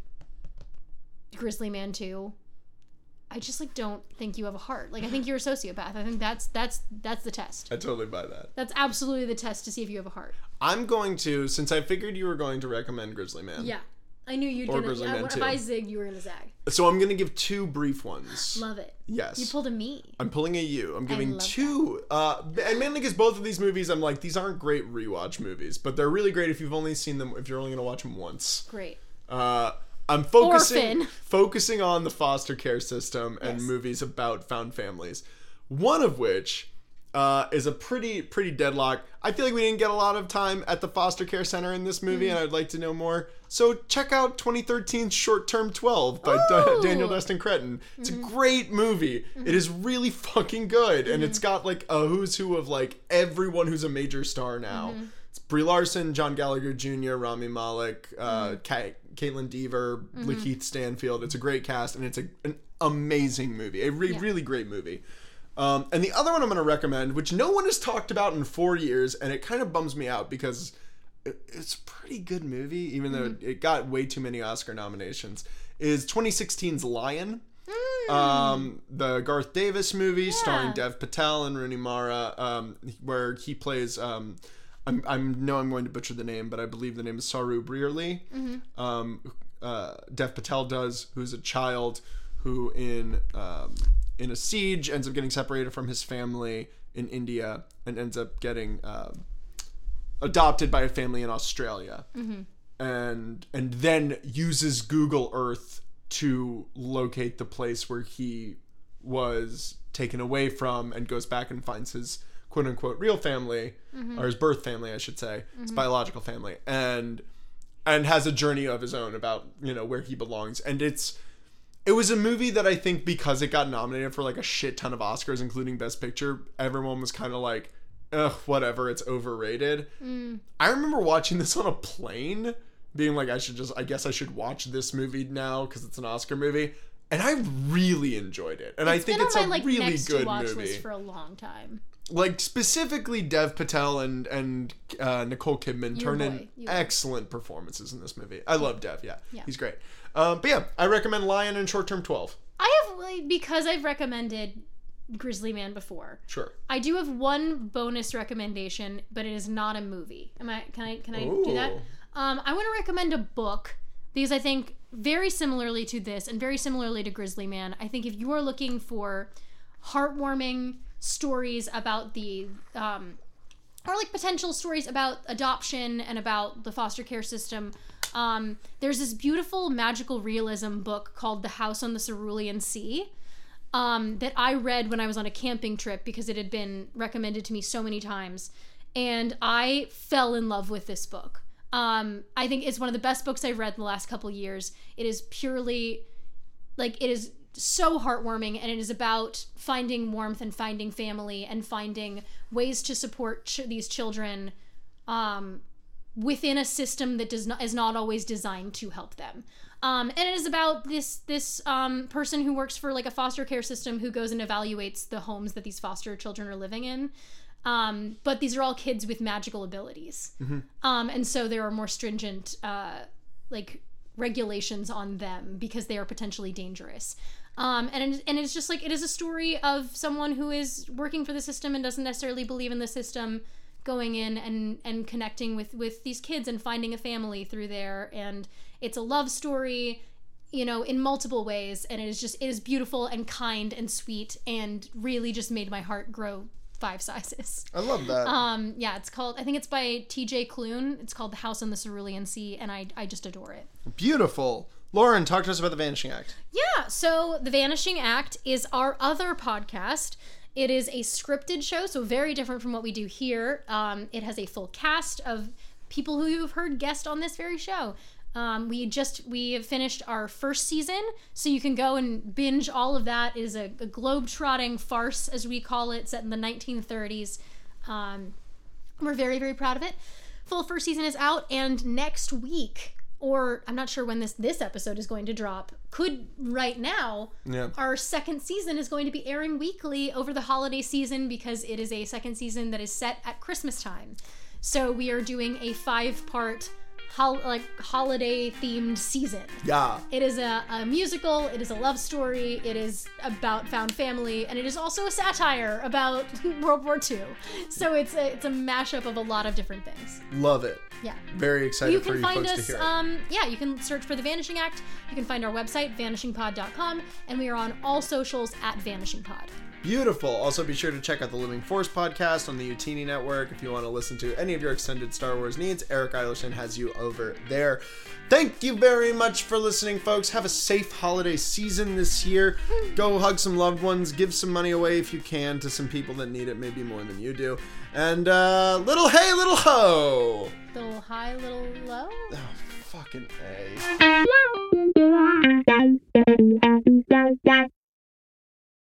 Speaker 2: Grizzly Man two, I just like don't think you have a heart. Like, I think you're a sociopath. I think that's that's that's the test.
Speaker 1: I totally buy that.
Speaker 2: That's absolutely the test to see if you have a heart.
Speaker 1: I'm going to, since I figured you were going to recommend Grizzly Man.
Speaker 2: Yeah. I knew you'd
Speaker 1: Or
Speaker 2: gonna,
Speaker 1: Grizzly
Speaker 2: I,
Speaker 1: Man
Speaker 2: if
Speaker 1: two.
Speaker 2: I zigged, you were gonna zag.
Speaker 1: So I'm going to give two brief ones.
Speaker 2: Love it.
Speaker 1: Yes.
Speaker 2: You pulled a me.
Speaker 1: I'm pulling a U. I'm giving
Speaker 2: love
Speaker 1: two. Uh, and mainly because both of these movies, I'm like, these aren't great rewatch movies, but they're really great if you've only seen them, if you're only going to watch them once.
Speaker 2: Great.
Speaker 1: Uh, I'm focusing
Speaker 2: Orphan.
Speaker 1: focusing on the foster care system and
Speaker 2: Yes.
Speaker 1: movies about found families. One of which uh, is a pretty pretty deadlock. I feel like we didn't get a lot of time at the foster care center in this movie,
Speaker 2: Mm-hmm.
Speaker 1: and I'd like to know more. So check out twenty thirteen's Short Term twelve by
Speaker 2: Ooh.
Speaker 1: Da- Daniel Destin Cretton. It's
Speaker 2: Mm-hmm.
Speaker 1: a great movie. It is really fucking good, and it's got like a who's who of like everyone who's a major star now.
Speaker 2: Mm-hmm.
Speaker 1: It's Brie Larson, John Gallagher Junior, Rami Malek, uh,
Speaker 2: Mm-hmm.
Speaker 1: Ka- Caitlin Dever, Lakeith Stanfield. It's a great cast, and it's a, an amazing movie. A re-
Speaker 2: Yeah.
Speaker 1: really great movie. Um, and the other one I'm going to recommend, which no one has talked about in four years, and it kind of bums me out because it, it's a pretty good movie, even though it got way too many Oscar nominations, is twenty sixteen's Lion. Um, the Garth Davis movie starring
Speaker 2: Yeah.
Speaker 1: Dev Patel and Rooney Mara, um, where he plays, um, I'm, I'm know I'm going to butcher the name, but I believe the name is Saru Brearley. Um, uh, Dev Patel does, who's a child who in um, in a siege ends up getting separated from his family in India and ends up getting um, adopted by a family in Australia, and and then uses Google Earth to locate the place where he was taken away from and goes back and finds his quote unquote real family, or his birth family, I should say, his biological family, and and has a journey of his own about, you know, where he belongs. And it's it was a movie that I think because it got nominated for like a shit ton of Oscars, including Best Picture, everyone was kind of like, ugh, whatever, it's overrated. I remember watching this on a plane, being like, I should just, I guess I should watch this movie now because it's an Oscar movie. And I really enjoyed it. And I think
Speaker 2: been
Speaker 1: it's
Speaker 2: on
Speaker 1: a
Speaker 2: my, like,
Speaker 1: really
Speaker 2: next
Speaker 1: good
Speaker 2: to watch
Speaker 1: movie.
Speaker 2: list for a long time.
Speaker 1: Like, specifically Dev Patel and, and uh, Nicole Kidman
Speaker 2: Your
Speaker 1: turn in
Speaker 2: boy, you boy.
Speaker 1: excellent performances in this movie. I love Dev, yeah.
Speaker 2: Yeah.
Speaker 1: He's great. Um, but yeah, I recommend Lion and Short Term twelve.
Speaker 2: I have, like, because I've recommended Grizzly Man before.
Speaker 1: Sure.
Speaker 2: I do have one bonus recommendation, but it is not a movie. Am I? Can I? Can I do that?
Speaker 1: Ooh.
Speaker 2: Um, I want to recommend a book because I think very similarly to this and very similarly to Grizzly Man, I think if you are looking for heartwarming stories about the um, or like potential stories about adoption and about the foster care system, um, there's this beautiful magical realism book called The House on the Cerulean Sea. Um, that I read when I was on a camping trip because it had been recommended to me so many times. And I fell in love with this book. Um, I think it's one of the best books I've read in the last couple years. It is purely, like, it is so heartwarming, and it is about finding warmth and finding family and finding ways to support ch- these children um, within a system that does not is not always designed to help them. Um, and it is about this this um, person who works for like a foster care system who goes and evaluates the homes that these foster children are living in. Um, but these are all kids with magical abilities.
Speaker 1: Mm-hmm.
Speaker 2: Um, and so there are more stringent uh, like regulations on them because they are potentially dangerous. Um, and, it, and it's just like, it is a story of someone who is working for the system and doesn't necessarily believe in the system, going in and, and connecting with, with these kids and finding a family through there. And it's a love story, you know, in multiple ways. And it is just, it is beautiful and kind and sweet and really just made my heart grow five sizes.
Speaker 1: I love that.
Speaker 2: Um, yeah, it's called, I think it's by T J Klune. It's called The House on the Cerulean Sea, and I, I just adore it.
Speaker 1: Beautiful. Lauren, talk to us about The Vanishing Act.
Speaker 2: Yeah, so The Vanishing Act is our other podcast. It is a scripted show, so very different from what we do here. Um, it has a full cast of people who you've heard guest on this very show. Um, we just, we have finished our first season, so you can go and binge all of that. It is a, a globe-trotting farce, as we call it, set in the nineteen thirties. Um, we're very, very proud of it. Full first season is out, and next week, or I'm not sure when this this episode is going to drop, could right now,
Speaker 1: yeah.
Speaker 2: our second season is going to be airing weekly over the holiday season because it is a second season that is set at Christmas time. So we are doing a five-part hol- like holiday-themed season.
Speaker 1: Yeah.
Speaker 2: It is a, a musical, it is a love story, it is about found family, and it is also a satire about World War Two. So it's a, it's a mashup of a lot of different things.
Speaker 1: Love it.
Speaker 2: Yeah.
Speaker 1: Very excited
Speaker 2: you
Speaker 1: for
Speaker 2: can
Speaker 1: you
Speaker 2: find
Speaker 1: folks
Speaker 2: us,
Speaker 1: to hear it.
Speaker 2: um, yeah, you can search for The Vanishing Act. You can find our website, vanishing pod dot com, and we are on all socials at vanishingpod.
Speaker 1: Beautiful. Also, be sure to check out the Living Force podcast on the Utini Network if you want to listen to any of your extended Star Wars needs. Eric Eilerson has you over there. Thank you very much for listening, folks. Have a safe holiday season this year. Go hug some loved ones. Give some money away if you can to some people that need it, maybe more than you do. And, uh, little hey, little ho!
Speaker 2: Little high, little low?
Speaker 1: Oh, fucking A.